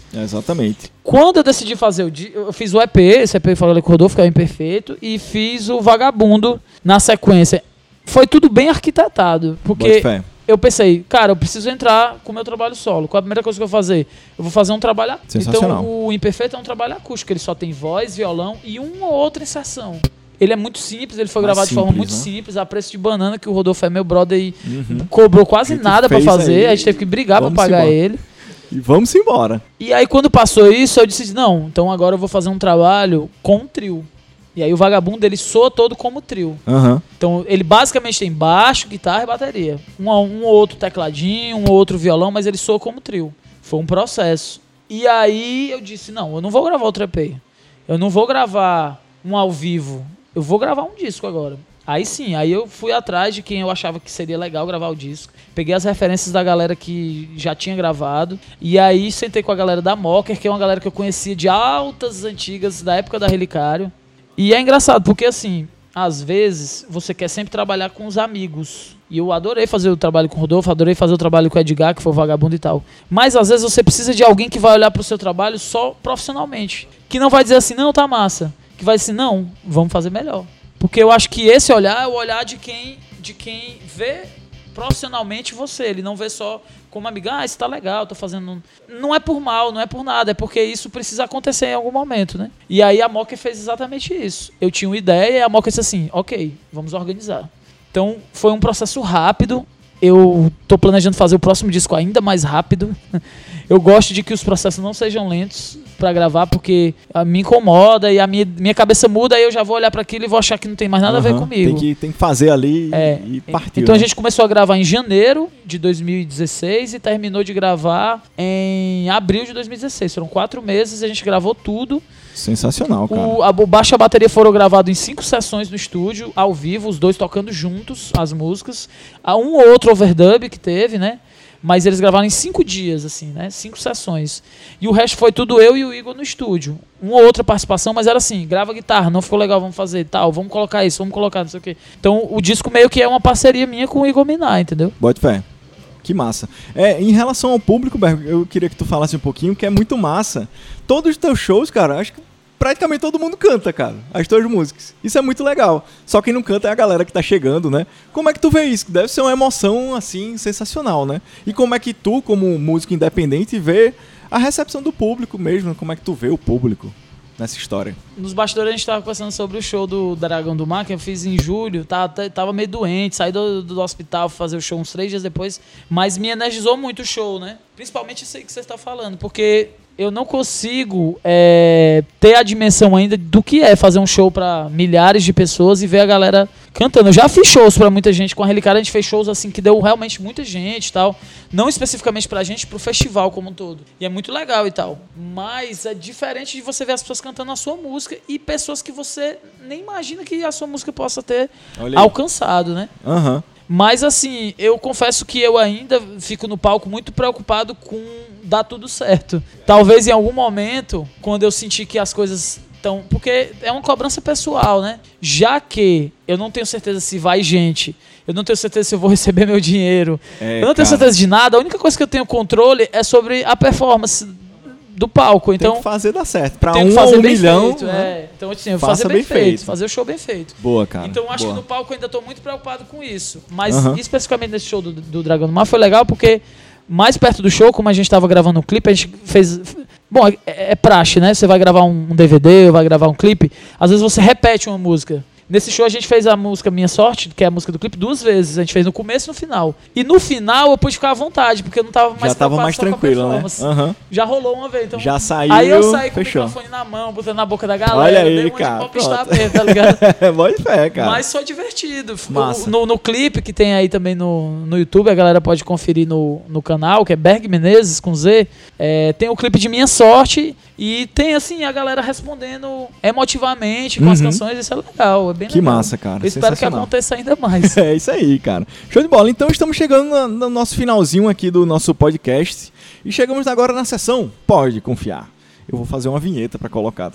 É, exatamente. Quando eu decidi fazer o disco, eu fiz o E P, esse E P falei com o Rodolfo, que é o Imperfeito, e fiz o Vagabundo na sequência. Foi tudo bem arquitetado, porque eu pensei, cara, eu preciso entrar com o meu trabalho solo. Qual é a primeira coisa que eu vou fazer? Eu vou fazer um trabalho acústico. Então o Imperfeito é um trabalho acústico, ele só tem voz, violão e uma ou outra inserção. Ele é muito simples, ele foi Mais gravado simples, de forma muito né? simples, a preço de banana, que o Rodolfo é meu brother e uhum. cobrou quase nada pra fazer, aí, a gente teve que brigar pra pagar embora. ele. E vamos embora. E aí quando passou isso, eu disse, não, então agora eu vou fazer um trabalho com um trio. E aí o Vagabundo, ele soa todo como trio. Uhum. Então ele basicamente tem baixo, guitarra e bateria. Um, um ou outro tecladinho, um ou outro violão, mas ele soa como trio. Foi um processo. E aí eu disse, não, eu não vou gravar outro E P. Eu não vou gravar um ao vivo. Eu vou gravar um disco agora. Aí sim, aí eu fui atrás de quem eu achava que seria legal gravar o disco. Peguei as referências da galera que já tinha gravado. E aí sentei com a galera da Mocker, que é uma galera que eu conhecia de altas antigas, da época da Relicário. E é engraçado, porque assim, às vezes você quer sempre trabalhar com os amigos. E eu adorei fazer o trabalho com o Rodolfo, adorei fazer o trabalho com o Edgar, que foi o Vagabundo e tal. Mas às vezes você precisa de alguém que vai olhar pro seu trabalho só profissionalmente. Que não vai dizer assim, não, tá massa. Que vai dizer assim, não, vamos fazer melhor. Porque eu acho que esse olhar é o olhar de quem, de quem vê profissionalmente você. Ele não vê só como amigo, ah, isso tá legal, tô fazendo... Não é por mal, não é por nada, é porque isso precisa acontecer em algum momento, né? E aí a Mocker fez exatamente isso. Eu tinha uma ideia e a Mocker disse assim, ok, vamos organizar. Então foi um processo rápido. Eu tô planejando fazer o próximo disco ainda mais rápido. Eu gosto de que os processos não sejam lentos pra gravar, porque me incomoda e a minha, minha cabeça muda, aí eu já vou olhar para aquilo e vou achar que não tem mais nada uhum, a ver comigo. Tem que, tem que fazer ali é, e partir. Então né? a gente começou a gravar em janeiro de dois mil e dezesseis e terminou de gravar em abril de dois mil e dezesseis. Foram quatro meses, a gente gravou tudo. Sensacional, cara. O, a, o baixo e a bateria foram gravados em cinco sessões no estúdio, ao vivo, os dois tocando juntos as músicas. Há um ou outro overdub que teve, né? Mas eles gravaram em cinco dias, assim, né? Cinco sessões. E o resto foi tudo eu e o Igor no estúdio. Uma ou outra participação, mas era assim, grava guitarra, não ficou legal, vamos fazer tal, vamos colocar isso, vamos colocar não sei o quê. Então o disco meio que é uma parceria minha com o Igor Minar, entendeu? Bote fé. Que massa. É, em relação ao público, Berg, eu queria que tu falasse um pouquinho, que é muito massa. Todos os teus shows, cara, acho que praticamente todo mundo canta, cara, as tuas músicas. Isso é muito legal. Só quem não canta é a galera que tá chegando, né? Como é que tu vê isso? Deve ser uma emoção, assim, sensacional, né? E como é que tu, como músico independente, vê a recepção do público mesmo? Como é que tu vê o público nessa história? Nos bastidores a gente tava conversando sobre o show do Dragão do Mar, que eu fiz em julho. Tava, tava meio doente, saí do, do hospital, fazer o show uns três dias depois. Mas me energizou muito o show, né? Principalmente isso aí que você está falando, porque eu não consigo é, ter a dimensão ainda do que é fazer um show para milhares de pessoas e ver a galera cantando. Eu já fiz shows para muita gente, com a Relicário a gente fez shows assim que deu realmente muita gente e tal. Não especificamente pra gente, pro festival como um todo. E é muito legal e tal. Mas é diferente de você ver as pessoas cantando a sua música e pessoas que você nem imagina que a sua música possa ter alcançado, né? Aham. Uhum. Mas assim, eu confesso que eu ainda fico no palco muito preocupado com dar tudo certo. Talvez em algum momento, quando eu sentir que as coisas estão... Porque é uma cobrança pessoal, né? Já que eu não tenho certeza se vai gente, eu não tenho certeza se eu vou receber meu dinheiro, é, eu não tenho cara. certeza de nada, a única coisa que eu tenho controle é sobre a performance do palco. Então, tem que fazer dar certo. Pra um, fazer um bem milhão, feito, né? É. Então, assim, eu faça fazer bem, bem feito, feito. Fazer o show bem feito. Boa, cara. Então, acho Boa. que no palco eu ainda tô muito preocupado com isso. Mas, uh-huh. especificamente nesse show do, do Dragão do Mar, foi legal porque mais perto do show, como a gente tava gravando um clipe, a gente fez... Bom, é, é praxe, né? Você vai gravar um, um D V D, ou vai gravar um clipe, às vezes você repete uma música. Nesse show a gente fez a música Minha Sorte, que é a música do clipe, duas vezes. A gente fez no começo e no final. E no final eu pude ficar à vontade, porque eu não tava mais Já tava mais tranquilo, né? Uhum. Já rolou uma vez. Então, já saiu, aí eu saí com fechou. o microfone na mão, botando na boca da galera. Olha aí, dei cara. Mesmo, tá ligado? Pode fé, cara. Mas foi divertido. Massa. No, no clipe que tem aí também no, no YouTube, a galera pode conferir no, no canal, que é Berg Menezes, com Z. É, tem o clipe de Minha Sorte e tem, assim, a galera respondendo emotivamente com uhum. as canções. Isso é legal, é bem que legal. Que massa, cara. Eu espero que aconteça ainda mais. É isso aí, cara. Show de bola. Então estamos chegando no, no nosso finalzinho aqui do nosso podcast. E chegamos agora na sessão Pode Confiar. Eu vou fazer uma vinheta pra colocar.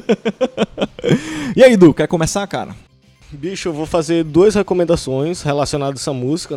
E aí, Du, quer começar, cara? Bicho, eu vou fazer duas recomendações relacionadas a essa música, né?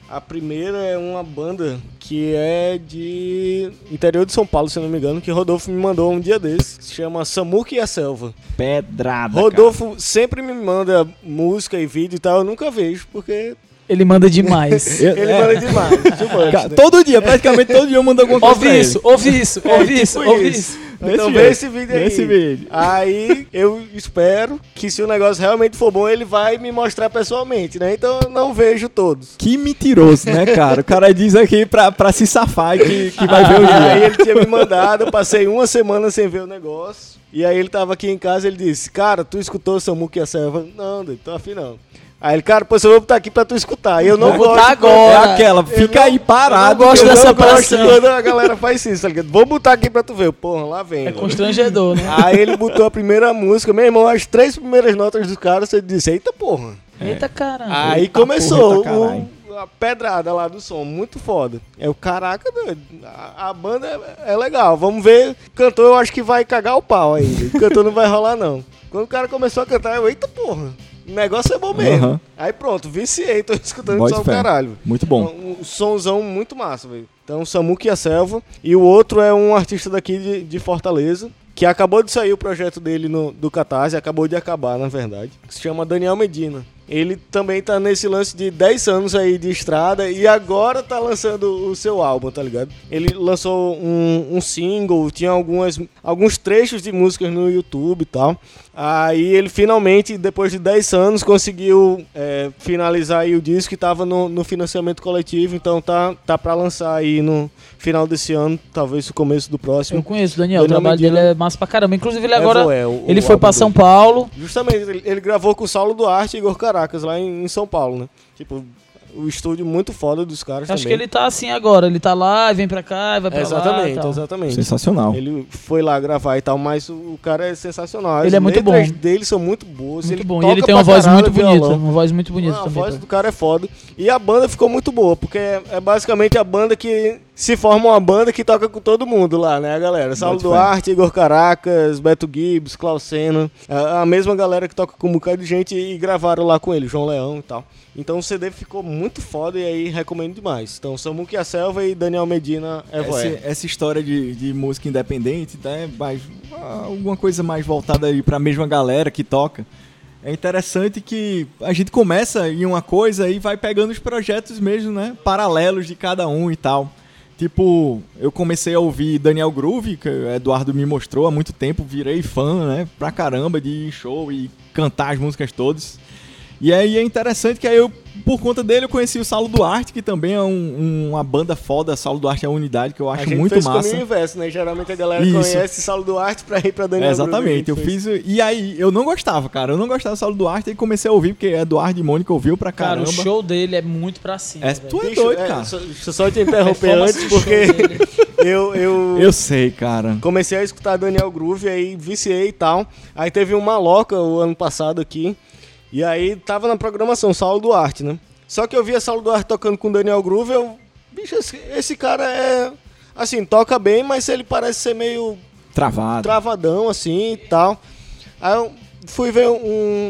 A primeira é uma banda que é de interior de São Paulo, se eu não me engano, que Rodolfo me mandou um dia desses. Se chama Samuca e a Selva. Pedrada, Rodolfo cara. sempre me manda música e vídeo e tal, eu nunca vejo, porque... Ele manda demais. Ele é. manda demais. Tipo, cara, né? Todo dia, praticamente todo dia eu mando alguma coisa. Ouve isso, ouve isso, ouve é, isso, tipo ouve isso. isso. Então vê esse vídeo aí. Esse vídeo. Aí eu espero que se o negócio realmente for bom, ele vai me mostrar pessoalmente, né? Então eu não vejo todos. Que mentiroso, né, cara? O cara diz aqui pra, pra se safar que, que vai ver o dia. Aí ele tinha me mandado, eu passei uma semana sem ver o negócio. E aí ele tava aqui em casa e ele disse, cara, tu escutou o Samuca e a Selva? Não, não tô afim não. Aí ele, cara, pois eu vou botar aqui pra tu escutar. E eu não vou gosto. Botar agora. É aquela, fica não, aí parado. Eu não gosto eu dessa não pressão. Gosto quando a galera faz isso, tá ligado? Vou botar aqui pra tu ver. Porra, lá vem. É constrangedor, né? Aí ele botou a primeira música. Meu irmão, as três primeiras notas do cara, você disse, eita porra. É. Eita caramba. Aí eita começou porra, o, a pedrada lá do som, muito foda. É o caraca, doido. A, a banda é, é legal. Vamos ver. Cantor eu acho que vai cagar o pau ainda. O cantor não vai rolar, não. Quando o cara começou a cantar, eu, eita porra. O negócio é bom mesmo. Uhum. Aí pronto, viciei, tô escutando o som do caralho. Muito bom. Um, um somzão muito massa, velho. Então, Samuca e a Selva. E o outro é um artista daqui de, de Fortaleza, que acabou de sair o projeto dele no, do Catarse, acabou de acabar, na verdade, que se chama Daniel Medina. Ele também tá nesse lance de dez anos aí de estrada e agora tá lançando o seu álbum, tá ligado? Ele lançou um, um single, tinha algumas, alguns trechos de músicas no YouTube e tal. Aí ele finalmente, depois de dez anos, conseguiu é, finalizar aí o disco que tava no, no financiamento coletivo, então tá, tá pra lançar aí no final desse ano, talvez no começo do próximo. Eu conheço o Daniel, Daniel o trabalho Medina, dele é massa pra caramba. Inclusive ele agora, é, é, o, ele o foi pra São dele. Paulo. Justamente, ele, ele gravou com o Saulo Duarte e Igor Caracas lá em, em São Paulo, né? Tipo, o estúdio muito foda dos caras Acho também. que ele tá assim agora, ele tá lá, vem pra cá, vai pra é, exatamente, lá. Exatamente, sensacional. Ele foi lá gravar e tal, mas o, o cara é sensacional. As ele é muito bom. letras dele são muito boas. Muito ele bom. E ele tem uma voz muito bonita, uma voz muito bonita ah, também. A voz tá? do cara é foda. E a banda ficou muito boa, porque é, é basicamente a banda que se forma uma banda que toca com todo mundo lá, né, a galera? Saulo Duarte, Igor Caracas, Beto Gibbs, Klaus Senna, a, a mesma galera que toca com um bocado de gente e gravaram lá com ele, João Leão e tal. Então o C D ficou muito foda e aí recomendo demais. Então Samuca e a Selva e Daniel Medina é essa, essa história de, de música independente, né, mais, alguma coisa mais voltada aí pra mesma galera que toca. É interessante que a gente começa em uma coisa e vai pegando os projetos mesmo, né, paralelos de cada um e tal. Tipo, eu comecei a ouvir Daniel Groove, que o Eduardo me mostrou há muito tempo, virei fã, né, pra caramba de ir em show e cantar as músicas todas. E aí é interessante que aí eu, por conta dele, eu conheci o Saulo Duarte, que também é um, um, uma banda foda. Saulo Duarte é uma unidade que eu acho muito massa. A gente fez o inverso, né? Geralmente a galera Isso. conhece Saulo Duarte pra ir pra Daniel é, Exatamente, Groove, eu fez. fiz... E aí, eu não gostava, cara. Eu não gostava do Saulo Duarte e comecei a ouvir, porque Eduardo e Mônica ouviu pra caramba. Cara, o show dele é muito pra cima, é, Tu é doido, é, cara. Só, deixa eu só te interromper antes, porque eu, eu... Eu sei, cara. Comecei a escutar Daniel Groove, aí viciei e tal. Aí teve um Maloca o ano passado aqui. E aí tava na programação Saulo Duarte, né? Só que eu via Saulo Duarte tocando com Daniel Groove, eu... Bicho, esse, esse cara é... Assim, toca bem, mas ele parece ser meio... Travado. Travadão, assim, e tal. Aí eu fui ver um...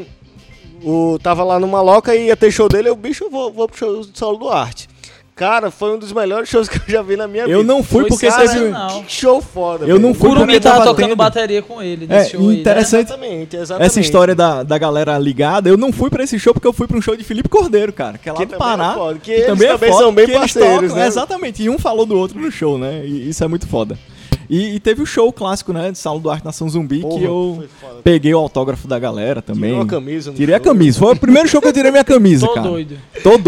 O, tava lá no Maloca e ia ter show dele, eu, bicho, eu vou, vou pro show do Saulo Duarte. Cara, foi um dos melhores shows que eu já vi na minha eu vida. Eu não fui foi porque teve... Que show foda. Eu não fui porque tava tava tocando tendo... bateria com ele é, nesse show interessante. aí, né? Exatamente, exatamente. Essa história da, da galera ligada, eu não fui pra esse show porque eu fui pra um show de Felipe Cordeiro, cara, que é lá que do Pará. É foda, que, que eles também, também é foda, são bem que parceiros, tocam, né? Exatamente, e um falou do outro no show, né? E isso é muito foda. E, e teve o show clássico, né, de Saulo Duarte Nação Zumbi, Porra, que eu peguei o autógrafo da galera também. Tirou a camisa. Tirei show. a camisa. Foi o primeiro show que eu tirei minha camisa, Tô cara. doido. Tô doido.